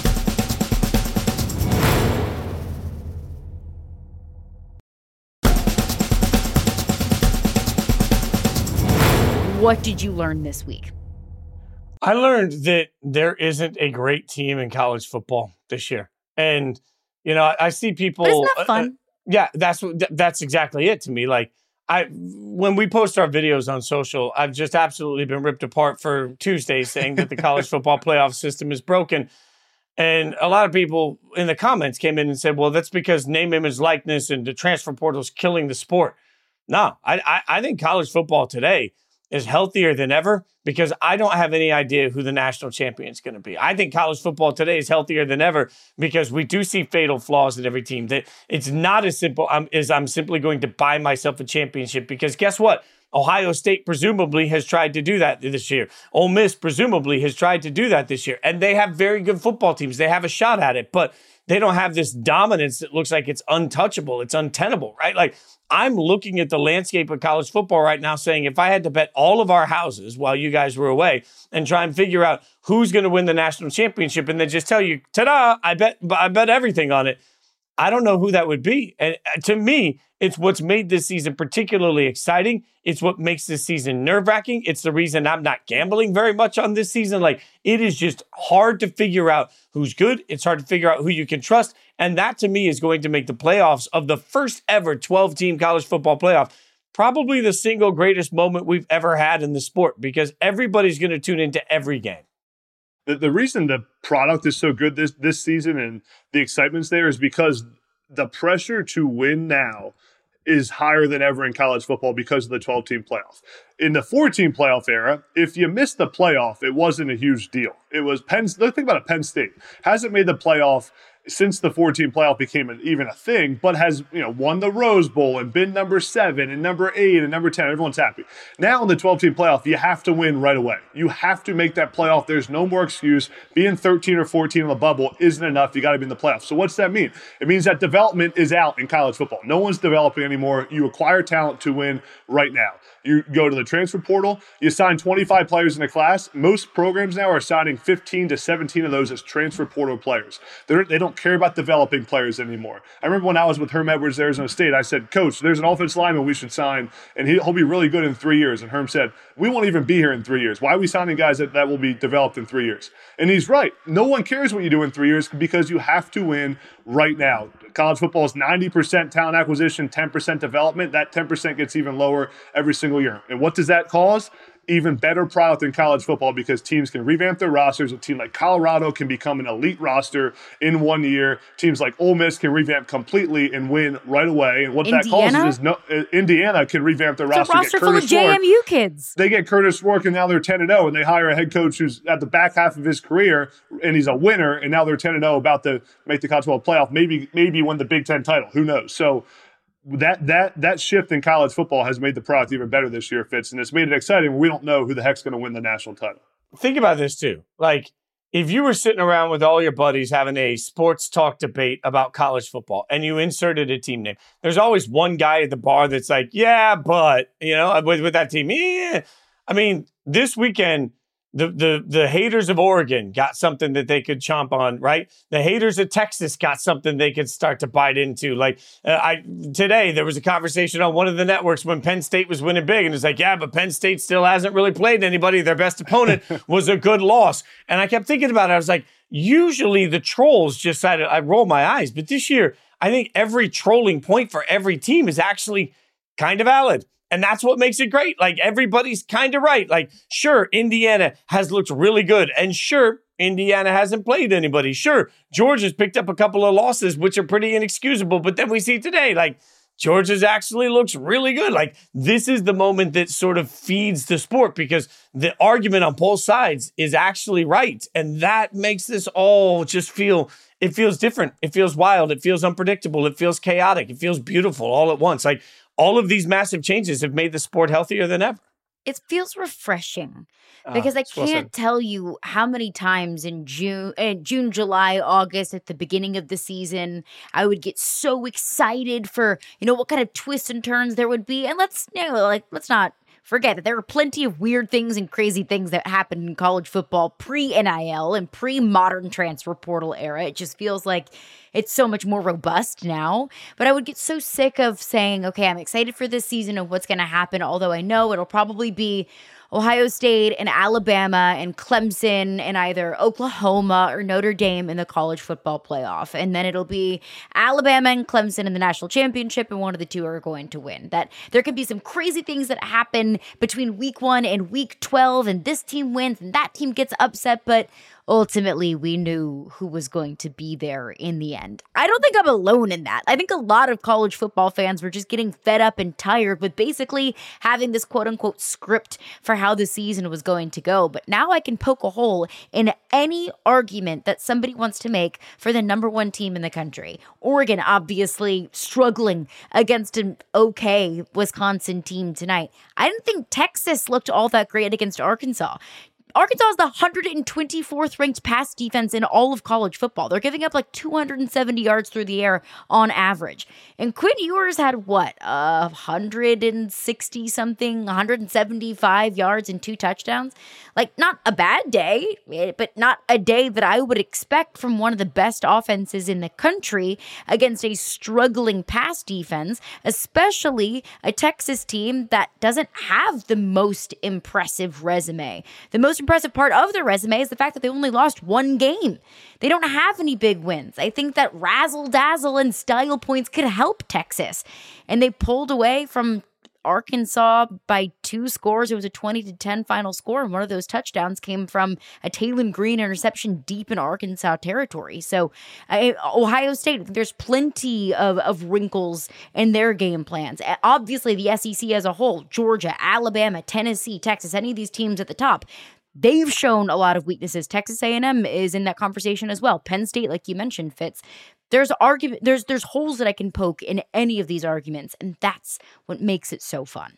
What did you learn this week? I learned that there isn't a great team in college football this year. And, you know, I, I see people. But isn't that fun? Uh, yeah, that's what, that's exactly it to me. Like, I, when we post our videos on social, I've just absolutely been ripped apart for Tuesday saying that the college football playoff system is broken. And a lot of people in the comments came in and said, well, that's because name, image, likeness and the transfer portal is killing the sport. No, I, I, I think college football today is healthier than ever because I don't have any idea who the national champion is going to be. I think college football today is healthier than ever because we do see fatal flaws in every team. That it's not as simple as I'm simply going to buy myself a championship because guess what? Ohio State presumably has tried to do that this year. Ole Miss presumably has tried to do that this year. And they have very good football teams. They have a shot at it, but they don't have this dominance that looks like it's untouchable. It's untenable, right? Like I'm looking at the landscape of college football right now saying if I had to bet all of our houses while you guys were away and try and figure out who's going to win the national championship and then just tell you, ta-da, I bet, I bet everything on it. I don't know who that would be. And to me, it's what's made this season particularly exciting. It's what makes this season nerve-wracking. It's the reason I'm not gambling very much on this season. Like, it is just hard to figure out who's good. It's hard to figure out who you can trust. And that, to me, is going to make the playoffs of the first ever twelve-team college football playoff probably the single greatest moment we've ever had in the sport because everybody's going to tune into every game. The, the reason the product is so good this, this season and the excitement's there is because the pressure to win now is higher than ever in college football because of the twelve-team playoff. In the four-team playoff era, if you missed the playoff, it wasn't a huge deal. It was Penn. Let's think about it. Penn State hasn't made the playoff since the four-team playoff became an, even a thing, but has, you know, won the Rose Bowl and been number seven and number eight and number ten. Everyone's happy. Now in the twelve-team playoff, you have to win right away. You have to make that playoff. There's no more excuse. Being thirteen or fourteen in the bubble isn't enough. You got to be in the playoffs. So what's that mean? It means that development is out in college football. No one's developing anymore. You acquire talent to win right now. You go to the transfer portal, you sign twenty-five players in a class. Most programs now are signing fifteen to seventeen of those as transfer portal players. They're, they don't care about developing players anymore. I remember when I was with Herm Edwards at Arizona State, I said, Coach, there's an offensive lineman we should sign, and he'll be really good in three years. And Herm said, we won't even be here in three years. Why are we signing guys that, that will be developed in three years? And he's right. No one cares what you do in three years because you have to win right now. College football is ninety percent talent acquisition, ten percent development. That ten percent gets even lower every single year. And what does that cause? Even better product in college football because teams can revamp their rosters. A team like Colorado can become an elite roster in one year. Teams like Ole Miss can revamp completely and win right away. And what Indiana? that causes is no, uh, Indiana can revamp their it's roster. A roster full of J M U kids. They get Curtis Rourke and now they're ten and oh, and they hire a head coach who's at the back half of his career and he's a winner, and now they're ten and oh, about to make the college football playoff. Maybe maybe win the Big Ten title. Who knows? So. That that that shift in college football has made the product even better this year, Fitz, and it's made it exciting. We don't know who the heck's going to win the national title. Think about this, too. Like, if you were sitting around with all your buddies having a sports talk debate about college football and you inserted a team name, there's always one guy at the bar that's like, yeah, but, you know, with, with that team. Yeah. I mean, this weekend, The, the the haters of Oregon got something that they could chomp on, right? The haters of Texas got something they could start to bite into. Like uh, I today, there was a conversation on one of the networks when Penn State was winning big, and it's like, yeah, but Penn State still hasn't really played anybody. Their best opponent was a good loss. And I kept thinking about it. I was like, usually the trolls just side I roll my eyes, but this year, I think every trolling point for every team is actually kind of valid. And that's what makes it great. Like, everybody's kind of right. Like, sure, Indiana has looked really good. And sure, Indiana hasn't played anybody. Sure, Georgia's picked up a couple of losses, which are pretty inexcusable. But then we see today, like, Georgia's actually looks really good. Like, this is the moment that sort of feeds the sport because the argument on both sides is actually right. And that makes this all just feel, it feels different. It feels wild. It feels unpredictable. It feels chaotic. It feels beautiful all at once. Like, all of these massive changes have made the sport healthier than ever. It feels refreshing because uh, I can't well tell you how many times in June, uh, June, July, August, at the beginning of the season, I would get so excited for, you know, what kind of twists and turns there would be. And let's, you know, like, let's not forget that there are plenty of weird things and crazy things that happened in college football pre-N I L and pre-modern transfer portal era. It just feels like it's so much more robust now. But I would get so sick of saying, okay, I'm excited for this season of what's going to happen, although I know it'll probably be Ohio State and Alabama and Clemson and either Oklahoma or Notre Dame in the college football playoff. And then it'll be Alabama and Clemson in the national championship, and one of the two are going to win. That there could be some crazy things that happen between week one and week twelve, and this team wins and that team gets upset. But ultimately we knew who was going to be there in the end. I don't think I'm alone in that. I think a lot of college football fans were just getting fed up and tired with basically having this quote unquote script for how the season was going to go. But now I can poke a hole in any argument that somebody wants to make for the number one team in the country. Oregon obviously struggling against an okay Wisconsin team tonight. I didn't think Texas looked all that great against Arkansas. Arkansas is the one hundred twenty-fourth ranked pass defense in all of college football. They're giving up like two hundred seventy yards through the air on average. And Quinn Ewers had what, uh, one hundred sixty something, one hundred seventy-five yards and two touchdowns. Like, not a bad day, but not a day that I would expect from one of the best offenses in the country against a struggling pass defense, especially a Texas team that doesn't have the most impressive resume. The most impressive part of their resume is the fact that they only lost one game. They don't have any big wins. I think that razzle-dazzle and style points could help Texas. And they pulled away from Arkansas by two scores. It was a twenty to ten final score, and one of those touchdowns came from a Taylon Green interception deep in Arkansas territory. So uh, Ohio State, there's plenty of, of wrinkles in their game plans. Obviously, the S E C as a whole, Georgia, Alabama, Tennessee, Texas, any of these teams at the top, they've shown a lot of weaknesses. Texas A and M is in that conversation as well. Penn State, like you mentioned, Fitz. There's argument. There's there's holes that I can poke in any of these arguments, and that's what makes it so fun.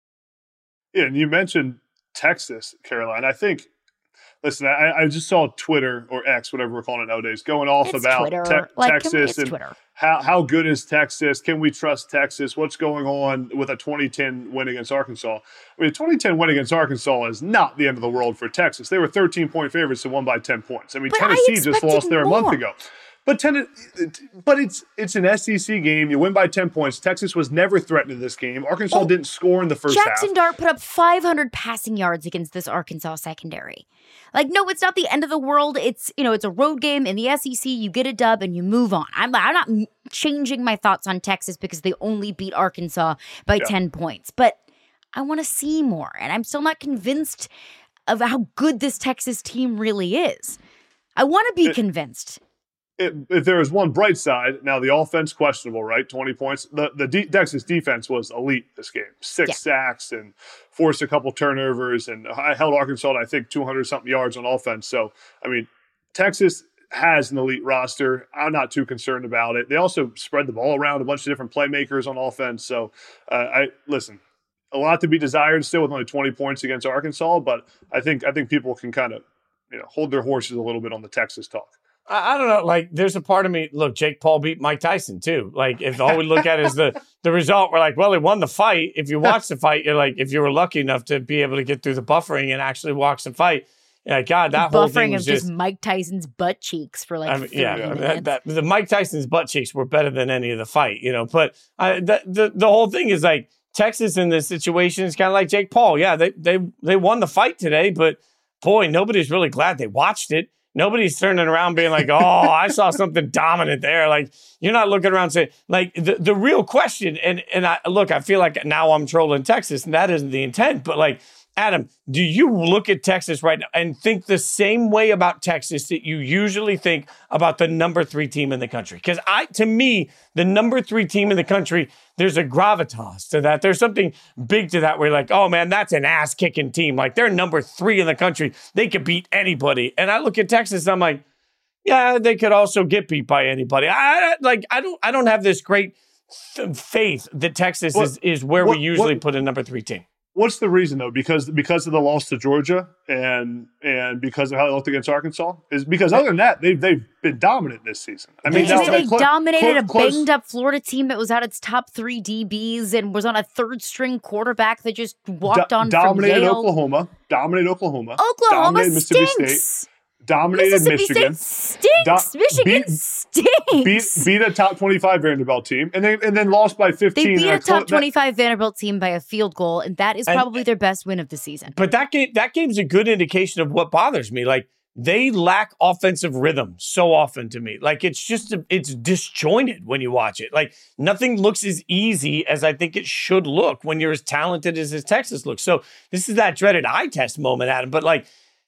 Yeah, and you mentioned Texas, Caroline. I think. Listen, I, I just saw Twitter or X, whatever we're calling it nowadays, going off it's about te- like, Texas Texas and Twitter. how how good is Texas? Can we trust Texas? What's going on with a twenty ten win against Arkansas? I mean, a twenty ten win against Arkansas is not the end of the world for Texas. They were thirteen point favorites and won by ten points. I mean, but Tennessee I just lost there more. a month ago. But ten, but it's it's an S E C game. You win by ten points. Texas was never threatened in this game. Arkansas well, didn't score in the first Jackson half. Dart put up five hundred passing yards against this Arkansas secondary. Like, no, it's not the end of the world. It's, you know, it's a road game in the S E C. You get a dub and you move on. I'm, I'm not changing my thoughts on Texas because they only beat Arkansas by yeah. ten points. But I want to see more. And I'm still not convinced of how good this Texas team really is. I want to be it, convinced. It, if there was one bright side, now the offense questionable, right? twenty points. The the D, Texas defense was elite this game. Six yeah. sacks and forced a couple turnovers, and I held Arkansas to, I think, two hundred something yards on offense. So, I mean, Texas has an elite roster. I'm not too concerned about it. They also spread the ball around, a bunch of different playmakers on offense. So, uh, I listen, a lot to be desired still with only twenty points against Arkansas, but I think I think people can kind of, you know, hold their horses a little bit on the Texas talk. I don't know. Like, there's a part of me. Look, Jake Paul beat Mike Tyson too. Like, if all we look at is the the result, we're like, well, he won the fight. If you watch the fight, you're like, if you were lucky enough to be able to get through the buffering and actually watch the fight, yeah, God, that the whole buffering thing was of just, just Mike Tyson's butt cheeks for like I mean, thirty yeah, minutes. that, that, the Mike Tyson's butt cheeks were better than any of the fight, you know. But uh, the, the the whole thing is like Texas in this situation is kind of like Jake Paul. Yeah, they they they won the fight today, but boy, nobody's really glad they watched it. Nobody's turning around being like, oh, I saw something dominant there. Like, you're not looking around saying, like, the, the real question, and and I look, I feel like now I'm trolling Texas, and that isn't the intent, but like, Adam, do you look at Texas right now and think the same way about Texas that you usually think about the number three team in the country? Because I, to me, the number three team in the country, there's a gravitas to that. There's something big to that where you're like, oh man, that's an ass-kicking team. Like, they're number three in the country. They could beat anybody. And I look at Texas, and I'm like, yeah, they could also get beat by anybody. I like, I don't, I don't have this great th- faith that Texas what, is is where what, we usually what, put a number three team. What's the reason though? Because because of the loss to Georgia and and because of how they looked against Arkansas? Is because other than that, they've they've been dominant this season. I mean, they, they, they cl- dominated cl- a banged up Florida team that was out its top three D Bs and was on a third string quarterback that just walked do- on dominated from Yale. Oklahoma. Dominated Oklahoma. Oklahoma dominated Mississippi stinks. State. Dominated Mississippi Michigan. State stinks. Do- Michigan beat, stinks. Beat, beat a top twenty-five Vanderbilt team, and then and then lost by fifteen. They beat a top clo- twenty-five that, Vanderbilt team by a field goal, and that is probably and, their best win of the season. But that game, that game's a good indication of what bothers me. Like, they lack offensive rhythm so often to me. Like, it's just, a, it's disjointed when you watch it. Like, nothing looks as easy as I think it should look when you're as talented as, as Texas looks. So this is that dreaded eye test moment, Adam. But like,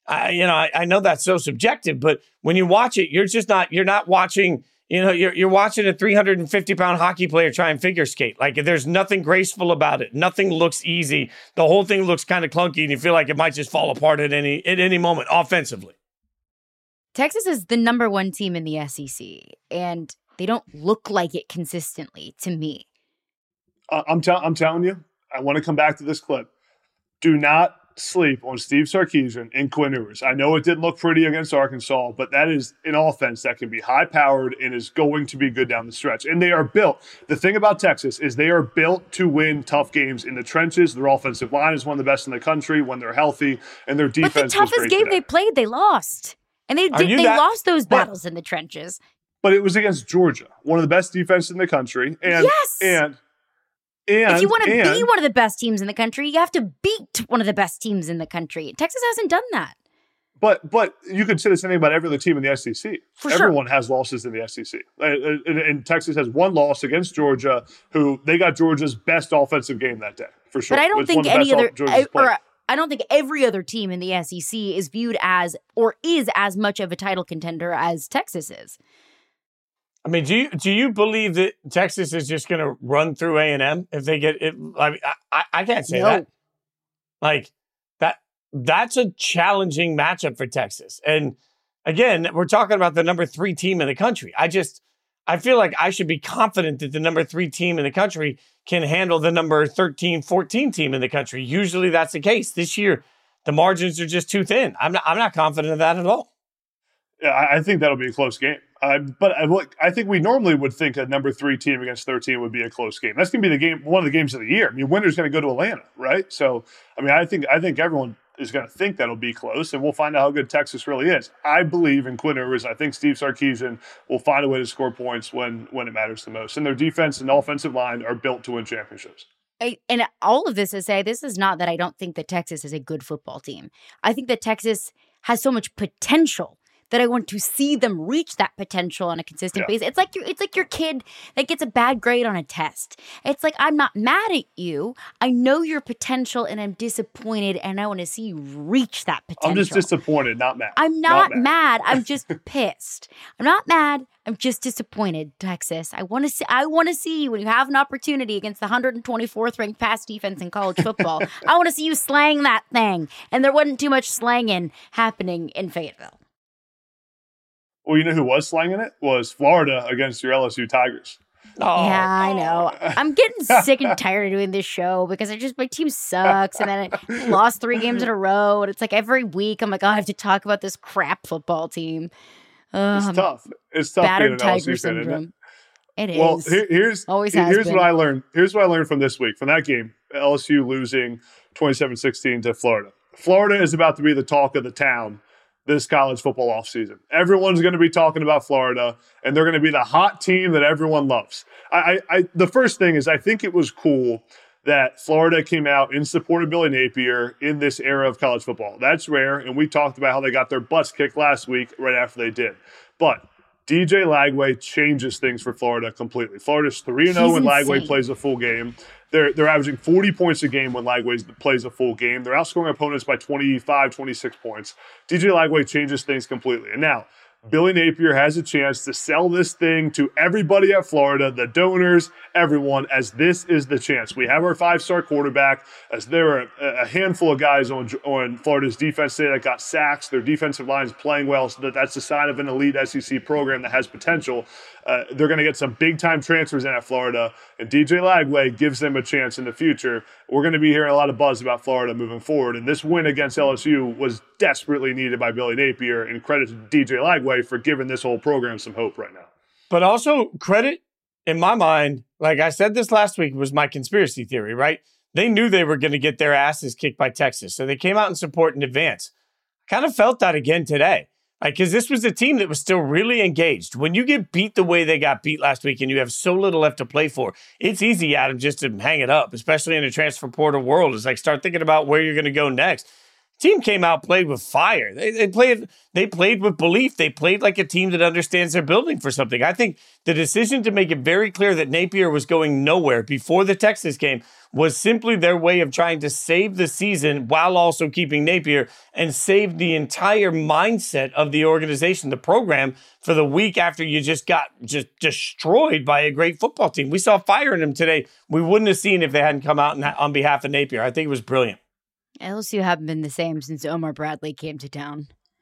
I, you know, I, I know that's so subjective, but when you watch it, you're just not, you're not watching, you know, you're, you're watching a three hundred fifty pound hockey player try and figure skate. Like there's nothing graceful about it. Nothing looks easy. The whole thing looks kind of clunky and you feel like it might just fall apart at any, at any moment offensively. Texas is the number one team in the S E C, and they don't look like it consistently to me. Uh, I'm, te- I'm telling you, I want to come back to this clip. Do not sleep on Steve Sarkisian and Quinn Ewers. I know it didn't look pretty against Arkansas, but that is an offense that can be high-powered and is going to be good down the stretch. And they are built. The thing about Texas is they are built to win tough games in the trenches. Their offensive line is one of the best in the country when they're healthy, and their defense. But the toughest game today. they played, they lost. And they did, they that, lost those but, battles in the trenches. But it was against Georgia, one of the best defenses in the country. And, yes. And And, if you want to and, be one of the best teams in the country, you have to beat one of the best teams in the country. Texas hasn't done that. But but you could say the same thing about every other team in the S E C. For Everyone sure. has losses in the S E C. And, and, and Texas has one loss against Georgia, who they got Georgia's best offensive game that day, for sure. But I don't It's think one of the any best other, off- Georgia's I, or played. I don't think every other team in the S E C is viewed as or is as much of a title contender as Texas is. I mean, do you do you believe that Texas is just going to run through A and M if they get it? I mean, I, I can't say No. that. Like that, that's a challenging matchup for Texas. And again, we're talking about the number three team in the country. I just, I feel like I should be confident that the number three team in the country can handle the number thirteen, fourteen team in the country. Usually that's the case. This year, the margins are just too thin. I'm not, I'm not confident of that at all. Yeah, I I think that'll be a close game. Uh, but I, look, I think we normally would think a number three team against thirteen would be a close game. That's going to be the game, one of the games of the year. I mean, winner's going to go to Atlanta, right? So, I mean, I think I think everyone is going to think that'll be close, and we'll find out how good Texas really is. I believe in Quinn Ewers. I think Steve Sarkisian will find a way to score points when when it matters the most. And their defense and offensive line are built to win championships. I, and all of this to say, this is not that I don't think that Texas is a good football team. I think that Texas has so much potential that I want to see them reach that potential on a consistent Yeah. basis. It's like your it's like your kid that gets a bad grade on a test. It's like, I'm not mad at you. I know your potential and I'm disappointed and I want to see you reach that potential. I'm just disappointed, not mad. I'm not, mad. mad. I'm just pissed. I'm not mad. I'm just disappointed, Texas. I want to see I want to see you when you have an opportunity against the one hundred twenty-fourth ranked pass defense in college football. I want to see you slang that thing. And there wasn't too much slanging happening in Fayetteville. Well, you know who was slanging it? Was Florida against your L S U Tigers. Oh, Yeah, I know. I'm getting sick and tired of doing this show because I just my team sucks, and then I lost three games in a row, and it's like every week I'm like, oh, I have to talk about this crap football team. Ugh, It's I'm tough. It's tough being battered an L S tiger U fan, isn't it? syndrome. It is. Well, here, here's Always has here's been. what I learned. Here's what I learned from this week from that game. L S U losing twenty-seven sixteen to Florida. Florida is about to be the talk of the town this college football offseason. Everyone's going to be talking about Florida, and they're going to be the hot team that everyone loves. I, I, I the first thing is I think it was cool that Florida came out in support of Billy Napier in this era of college football. That's rare, and we talked about how they got their butts kicked last week right after they did. But D J Lagway changes things for Florida completely. Florida's three and oh He's when Lagway insane. plays a full game. They're they're averaging forty points a game when Lagway plays a full game. They're outscoring opponents by twenty-five, twenty-six points. D J Lagway changes things completely. And now, Billy Napier has a chance to sell this thing to everybody at Florida, the donors, everyone, as this is the chance. We have our five-star quarterback, as there are a, a handful of guys on, on Florida's defense today that got sacks. Their defensive line is playing well, so that, that's a sign of an elite S E C program that has potential. Uh, they're going to get some big-time transfers in at Florida, and D J Lagway gives them a chance in the future. We're going to be hearing a lot of buzz about Florida moving forward, and this win against L S U was desperately needed by Billy Napier, and credit to D J Lagway for giving this whole program some hope right now. But also credit, in my mind, like I said this last week, was my conspiracy theory, right? They knew they were going to get their asses kicked by Texas, so they came out in support in advance. Kind of felt that again today. Like, because this was a team that was still really engaged. When you get beat the way they got beat last week and you have so little left to play for, it's easy, Adam, just to hang it up, especially in a transfer portal world. It's like, start thinking about where you're going to go next. Team came out, played with fire. They, they played they played with belief. They played like a team that understands they're building for something. I think the decision to make it very clear that Napier was going nowhere before the Texas game was simply their way of trying to save the season while also keeping Napier and save the entire mindset of the organization, the program, for the week after you just got just destroyed by a great football team. We saw fire in them today. We wouldn't have seen if they hadn't come out and, on behalf of Napier. I think it was brilliant. L S U haven't been the same since Omar Bradley came to town.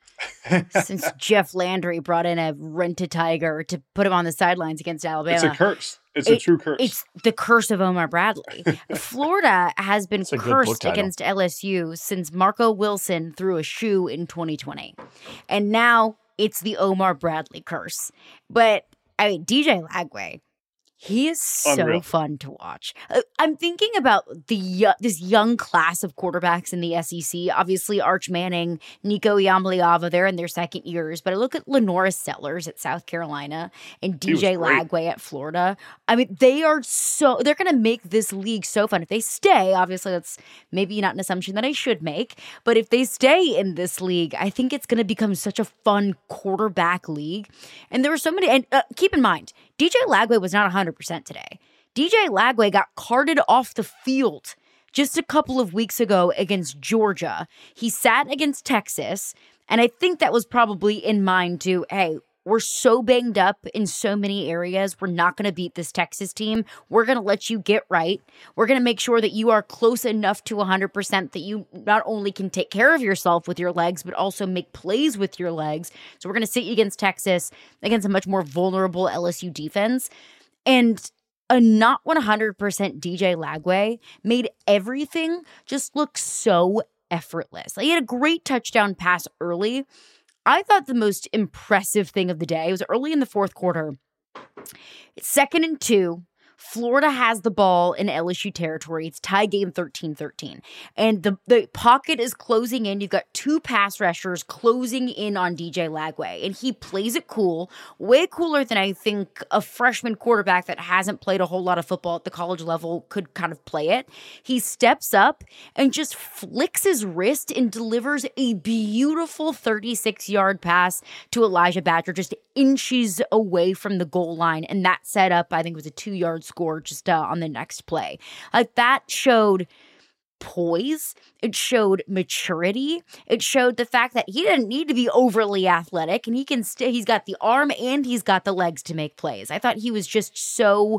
Since Jeff Landry brought in a rent-a-tiger to put him on the sidelines against Alabama. It's a curse. It's it, a true curse. It's the curse of Omar Bradley. Florida has been cursed against L S U since Marco Wilson threw a shoe in twenty twenty. And now it's the Omar Bradley curse. But, I mean, D J Lagway, he is so Unreal. fun to watch. Uh, I'm thinking about the uh, this young class of quarterbacks in the S E C. Obviously, Arch Manning, Nico Iamaleava, they're in their second years. But I look at Lenora Sellers at South Carolina and D J Lagway at Florida. I mean, they are so, they're going to make this league so fun. If they stay, obviously that's maybe not an assumption that I should make. But if they stay in this league, I think it's going to become such a fun quarterback league. And there were so many, and uh, keep in mind, D J Lagway was not one hundred percent today. D J Lagway got carted off the field just a couple of weeks ago against Georgia. He sat against Texas, and I think that was probably in mind to, hey, we're so banged up in so many areas. We're not going to beat this Texas team. We're going to let you get right. We're going to make sure that you are close enough to one hundred percent that you not only can take care of yourself with your legs, but also make plays with your legs. So we're going to sit you against Texas, against a much more vulnerable L S U defense. And a not one hundred percent D J Lagway made everything just look so effortless. Like, he had a great touchdown pass early. I thought the most impressive thing of the day was early in the fourth quarter. It's second and two. Florida has the ball in L S U territory. It's tie game thirteen thirteen. And the, the pocket is closing in. You've got two pass rushers closing in on D J Lagway. And he plays it cool, way cooler than I think a freshman quarterback that hasn't played a whole lot of football at the college level could kind of play it. He steps up and just flicks his wrist and delivers a beautiful thirty-six-yard pass to Elijah Badger, just inches away from the goal line. And that set up, I think it was a two-yard score just uh, on the next play. Like, that showed poise. It showed maturity. It showed the fact that he didn't need to be overly athletic, and he can stay. He's got the arm and he's got the legs to make plays. I thought he was just so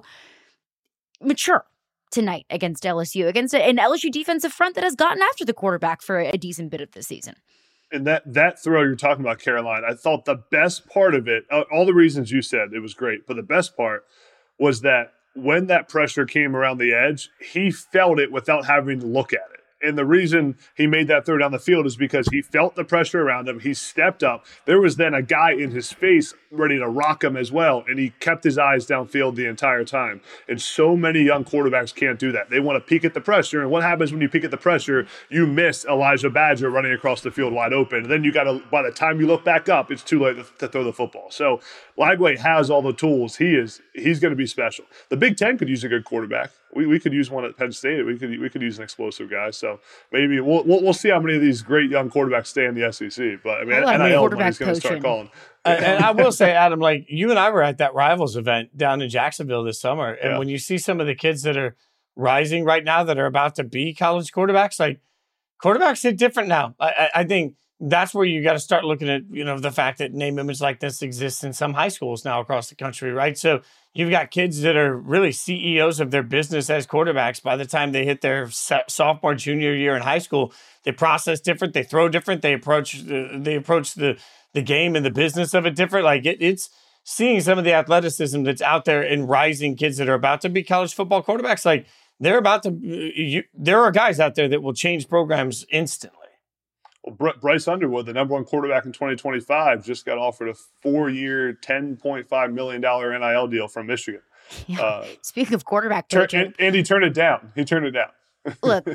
mature tonight against L S U, against an L S U defensive front that has gotten after the quarterback for a decent bit of the season. And that that throw you're talking about, Caroline, I thought the best part of it, all the reasons you said, it was great, but the best part was that when that pressure came around the edge, he felt it without having to look at it. And the reason he made that throw down the field is because he felt the pressure around him. He stepped up. There was then a guy in his face ready to rock him as well, and he kept his eyes downfield the entire time. And so many young quarterbacks can't do that. They want to peek at the pressure, and what happens when you peek at the pressure? You miss Elijah Badger running across the field wide open. And then you got to, by the time you look back up, it's too late to, to throw the football. So Lagway has all the tools. He is he's going to be special. The Big Ten could use a good quarterback. We we could use one at Penn State. We could we could use an explosive guy. So maybe we'll we'll, we'll see how many of these great young quarterbacks stay in the S E C. But I mean, N I L money's going to start calling. and, and I will say, Adam, like, you and I were at that Rivals event down in Jacksonville this summer, and yeah. when you see some of the kids that are rising right now that are about to be college quarterbacks, like, quarterbacks hit different now. I, I, I think that's where you got to start looking at, you know, the fact that name image like this exists in some high schools now across the country, right? So you've got kids that are really C E Os of their business as quarterbacks. By the time they hit their sophomore, junior year in high school, they process different, they throw different, they approach the, they approach the the game and the business of it different. Like, it, it's seeing some of the athleticism that's out there in rising kids that are about to be college football quarterbacks. Like, they're about to, you, there are guys out there that will change programs instantly. Well, Bryce Underwood, the number one quarterback in twenty twenty-five, just got offered a four-year, ten point five million dollars N I L deal from Michigan. Yeah. Uh, Speaking of quarterback turn, and, and he turned it down. He turned it down. Look,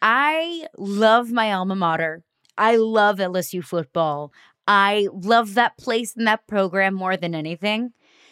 I love my alma mater. I love L S U football. I love that place and that program more than anything.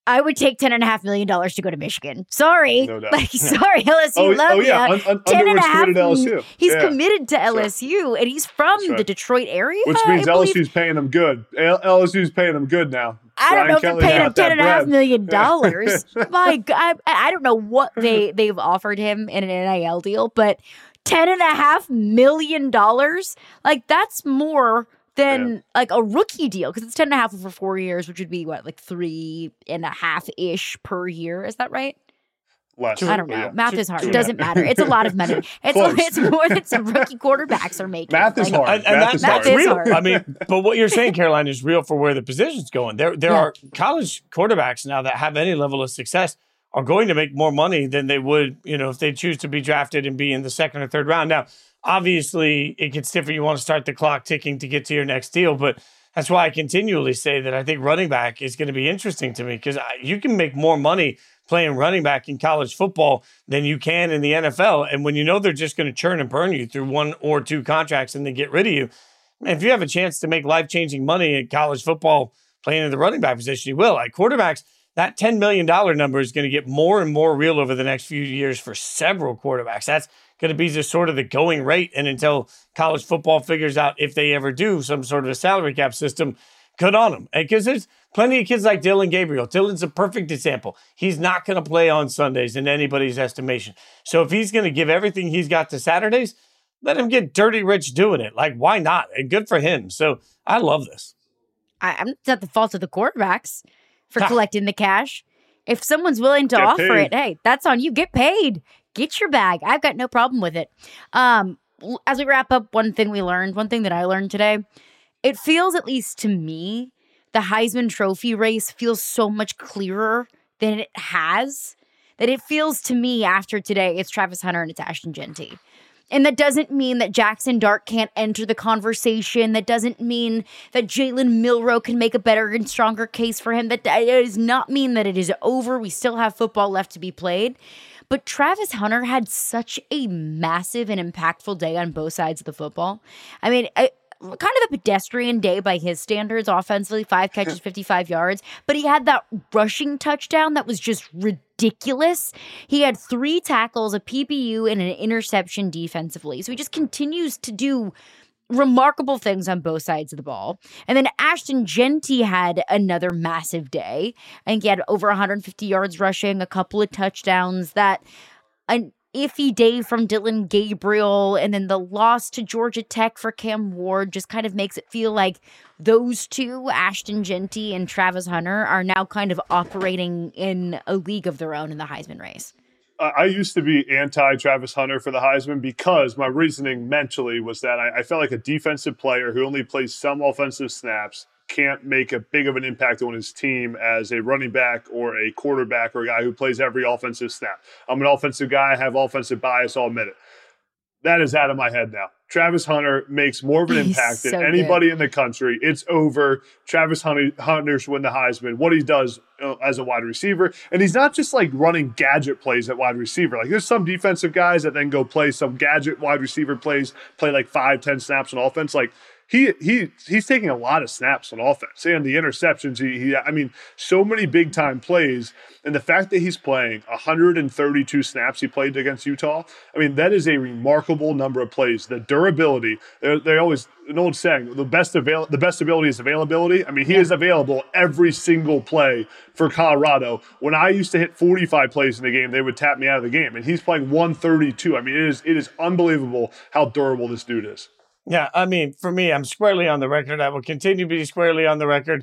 I would take ten and a half million dollars to go to Michigan. Sorry, No doubt. like sorry, L S U. Oh, love oh yeah, ya. Un- Un- ten and a Underwood's half. committed to L S U. He's Yeah. committed to L S U, and he's from That's right. the Detroit area, Which means I L S believe. U's paying him good. L- LSU's paying him good now. I don't Brian know if Kelly they're paying him got that ten and a half bread. million dollars. My God, I, I don't know what they they've offered him in an N I L deal, but ten and a half million dollars, like that's more than Yeah. like a rookie deal because it's ten and a half over four years, which would be what, like three and a half ish per year. Is that right? Less. I don't know. Yeah. Math Two- is hard. two It and a doesn't matter. It's a lot of money. It's Close. it's more than some rookie quarterbacks are making. Math is Like, hard. And, and Math that, is that's hard. real. hard. I mean, but what you're saying, Caroline, is real for where the position's going. There, there Yeah. are college quarterbacks now that have any level of success are going to make more money than they would, you know, if they choose to be drafted and be in the second or third round. Now, obviously, it gets different. You want to start the clock ticking to get to your next deal, but that's why I continually say that I think running back is going to be interesting to me because you can make more money playing running back in college football than you can in the N F L. And when you know they're just going to churn and burn you through one or two contracts and then get rid of you, man, if you have a chance to make life-changing money in college football playing in the running back position, you will. Like quarterbacks, that ten million dollars number is going to get more and more real over the next few years for several quarterbacks. That's going to be just sort of the going rate. And until college football figures out if they ever do some sort of a salary cap system, good on them. Because there's plenty of kids like Dylan Gabriel. Dylan's a perfect example. He's not going to play on Sundays in anybody's estimation. So if he's going to give everything he's got to Saturdays, let him get dirty rich doing it. Like, why not? And good for him. So I love this. I, I'm it's not the fault of the quarterbacks for Ah. collecting the cash. If someone's willing to Get offer paid. it, hey, that's on you. Get paid. Get your bag. I've got no problem with it. Um, l- as we wrap up, one thing we learned, one thing that I learned today, it feels, at least to me, the Heisman Trophy race feels so much clearer than it has. That it feels to me after today, it's Travis Hunter and it's Ashton Genty. And that doesn't mean that Jackson Dart can't enter the conversation. That doesn't mean that Jalen Milroe can make a better and stronger case for him. That that does not mean that it is over. We still have football left to be played. But Travis Hunter had such a massive and impactful day on both sides of the football. I mean, I, kind of a pedestrian day by his standards offensively, five catches, fifty-five yards. But he had that rushing touchdown that was just ridiculous. He had three tackles, a P P U, and an interception defensively. So he just continues to do remarkable things on both sides of the ball. And then Ashton Genty had another massive day. I think he had over one hundred fifty yards rushing, a couple of touchdowns. That an iffy day from Dylan Gabriel, and then the loss to Georgia Tech for Cam Ward just kind of makes it feel like those two, Ashton Genty and Travis Hunter, are now kind of operating in a league of their own in the Heisman race. I used to be anti-Travis Hunter for the Heisman because my reasoning mentally was that I, I felt like a defensive player who only plays some offensive snaps can't make a big of an impact on his team as a running back or a quarterback or a guy who plays every offensive snap. I'm an offensive guy. I have offensive bias. I'll admit it. That is out of my head now. Travis Hunter makes more of an He's impact so than anybody in the country. It's over. Travis Hunter, Hunter should win the Heisman. What he does uh, as a wide receiver. And he's not just like running gadget plays at wide receiver. Like there's some defensive guys that then go play some gadget wide receiver plays, play like five, ten snaps on offense. Like He he he's taking a lot of snaps on offense and the interceptions. He, he I mean, so many big time plays, and the fact that he's playing one hundred thirty-two snaps he played against Utah. I mean, that is a remarkable number of plays. The durability. They they always an old saying: the best avail the best ability is availability. I mean, he is available every single play for Colorado. When I used to hit forty-five plays in the game, they would tap me out of the game, and he's playing one thirty-two. I mean, it is it is unbelievable how durable this dude is. Yeah, I mean, for me, I'm squarely on the record. I will continue to be squarely on the record.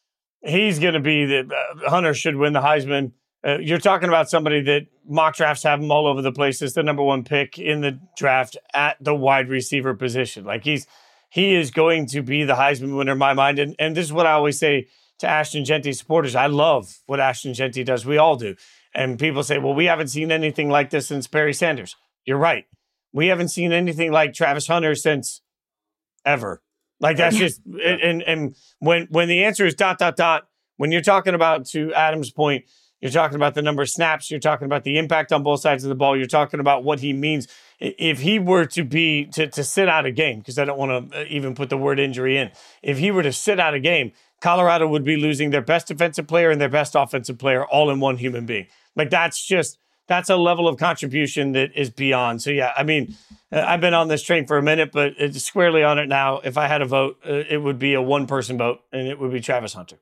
He's going to be the uh, Hunter should win the Heisman. Uh, you're talking about somebody that mock drafts have him all over the place as the number one pick in the draft at the wide receiver position. Like he's he is going to be the Heisman winner in my mind. And, and this is what I always say to Ashton Genty supporters. I love what Ashton Genty does. We all do. And people say, well, we haven't seen anything like this since Barry Sanders. You're right. We haven't seen anything like Travis Hunter since ever. Like that's just and and when when the answer is dot dot dot, when you're talking about, to Adam's point, you're talking about the number of snaps, you're talking about the impact on both sides of the ball, you're talking about what he means. If he were to be to to sit out a game, because I don't want to even put the word injury in, if he were to sit out a game, Colorado would be losing their best defensive player and their best offensive player all in one human being. Like that's just, that's a level of contribution that is beyond. So yeah, I mean, uh, I've been on this train for a minute, but it's squarely on it now. If I had a vote, uh, it would be a one person vote and it would be Travis Hunter.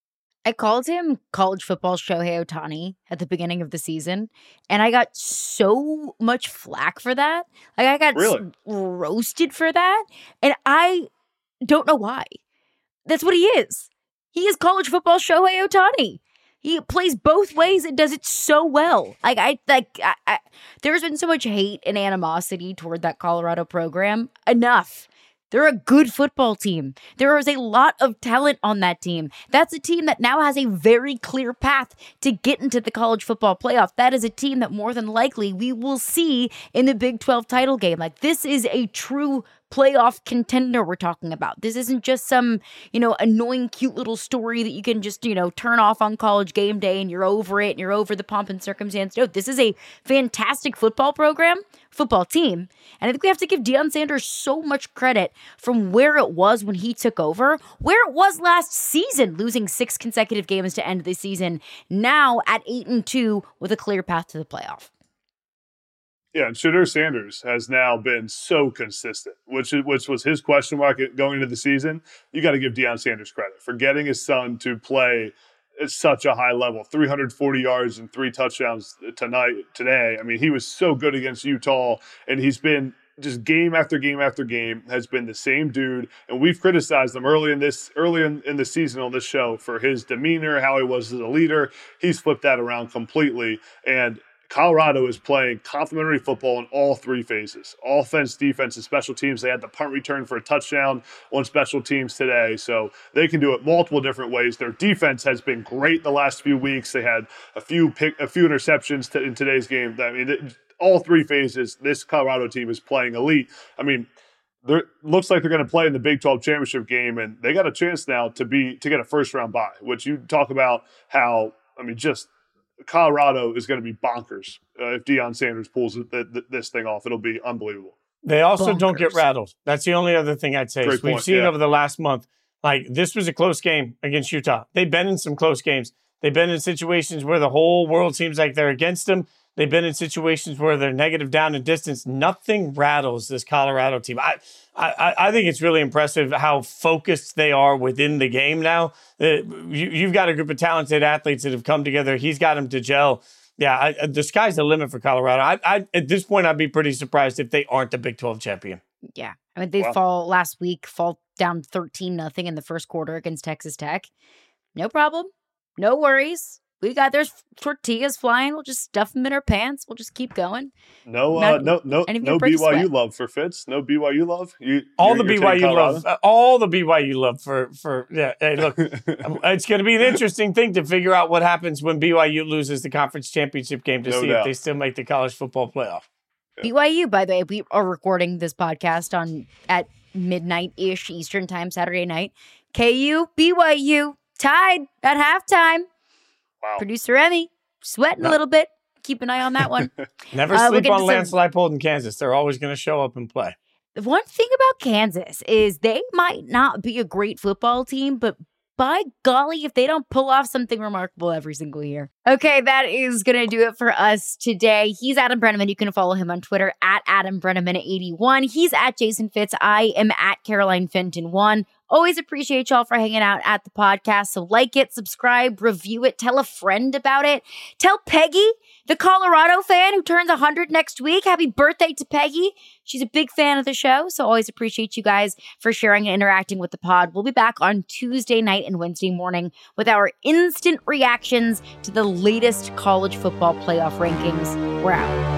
I called him college football Shohei Ohtani at the beginning of the season, and I got so much flack for that. Like I got really? s- roasted for that, and I don't know why. That's what he is. He is college football Shohei Ohtani. He plays both ways and does it so well. Like I like I, I, there's been so much hate and animosity toward that Colorado program. Enough. They're a good football team. There is a lot of talent on that team. That's a team that now has a very clear path to get into the college football playoff. That is a team that more than likely we will see in the Big twelve title game. Like this is a true playoff contender we're talking about. This isn't just some, you know, annoying, cute little story that you can just, you know, turn off on college game day and you're over it and you're over the pomp and circumstance. No, this is a fantastic football program, football team. And I think we have to give Deion Sanders so much credit from where it was when he took over, where it was last season, losing six consecutive games to end the season, now at eight and two with a clear path to the playoff. Yeah, and Shedeur Sanders has now been so consistent, which is, which was his question mark going into the season. You got to give Deion Sanders credit for getting his son to play at such a high level, three hundred forty yards and three touchdowns tonight, today. I mean, he was so good against Utah, and he's been just game after game after game has been the same dude. And we've criticized him early in this, early in, in the season on this show for his demeanor, how he was as a leader. He's flipped that around completely. And Colorado is playing complementary football in all three phases, offense, defense, and special teams. They had the punt return for a touchdown on special teams today, so they can do it multiple different ways. Their defense has been great the last few weeks. They had a few pick, a few interceptions to, in today's game. I mean, it, all three phases, this Colorado team is playing elite. I mean, it looks like they're going to play in the Big twelve championship game, and they got a chance now to be to get a first round bye. Which you talk about how I mean, just. Colorado is going to be bonkers uh, if Deion Sanders pulls th- th- this thing off. It'll be unbelievable. They also Bonkers. don't get rattled. That's the only other thing I'd say. Great We've point, seen yeah. over the last month, like this was a close game against Utah. They've been in some close games. They've been in situations where the whole world seems like they're against them. They've been in situations where they're negative down in distance. Nothing rattles this Colorado team. I, I, I think it's really impressive how focused they are within the game now. Uh, you, you've got a group of talented athletes that have come together. He's got them to gel. Yeah, I, the sky's the limit for Colorado. I, I, at this point, I'd be pretty surprised if they aren't the Big twelve champion. Yeah. I mean, they Wow. fall last week, fall down thirteen nothing in the first quarter against Texas Tech. No problem. No worries. We got there's tortillas flying. We'll just stuff them in our pants. We'll just keep going. No, uh, Not no, no, anything no to break a B Y U sweat. love for Fitz. No B Y U love. You, All you're- the you're B Y U taking Colorado? love, uh, all the B Y U love for for yeah. Hey, look, it's going to be an interesting thing to figure out what happens when B Y U loses the conference championship game to No see doubt. if they still make the college football playoff. B Y U, by the way, we are recording this podcast on at midnight-ish Eastern time, Saturday night. K U, B Y U, tied at halftime. Wow. Producer Emmy, sweating a little bit. Keep an eye on that one. Never Uh, we'll sleep get on to Lance some- Leipold in Kansas. They're always going to show up and play. One thing about Kansas is they might not be a great football team, but by golly, if they don't pull off something remarkable every single year. Okay, that is going to do it for us today. He's Adam Brenneman. You can follow him on Twitter at Adam Brenneman eighty-one. He's at Jason Fitz. I am at Caroline Fenton one. Always appreciate y'all for hanging out at the podcast. So like it, subscribe, review it, tell a friend about it. Tell Peggy, the Colorado fan who turns one hundred next week. Happy birthday to Peggy. She's a big fan of the show, so always appreciate you guys for sharing and interacting with the pod. We'll be back on Tuesday night and Wednesday morning with our instant reactions to the latest college football playoff rankings. We're out.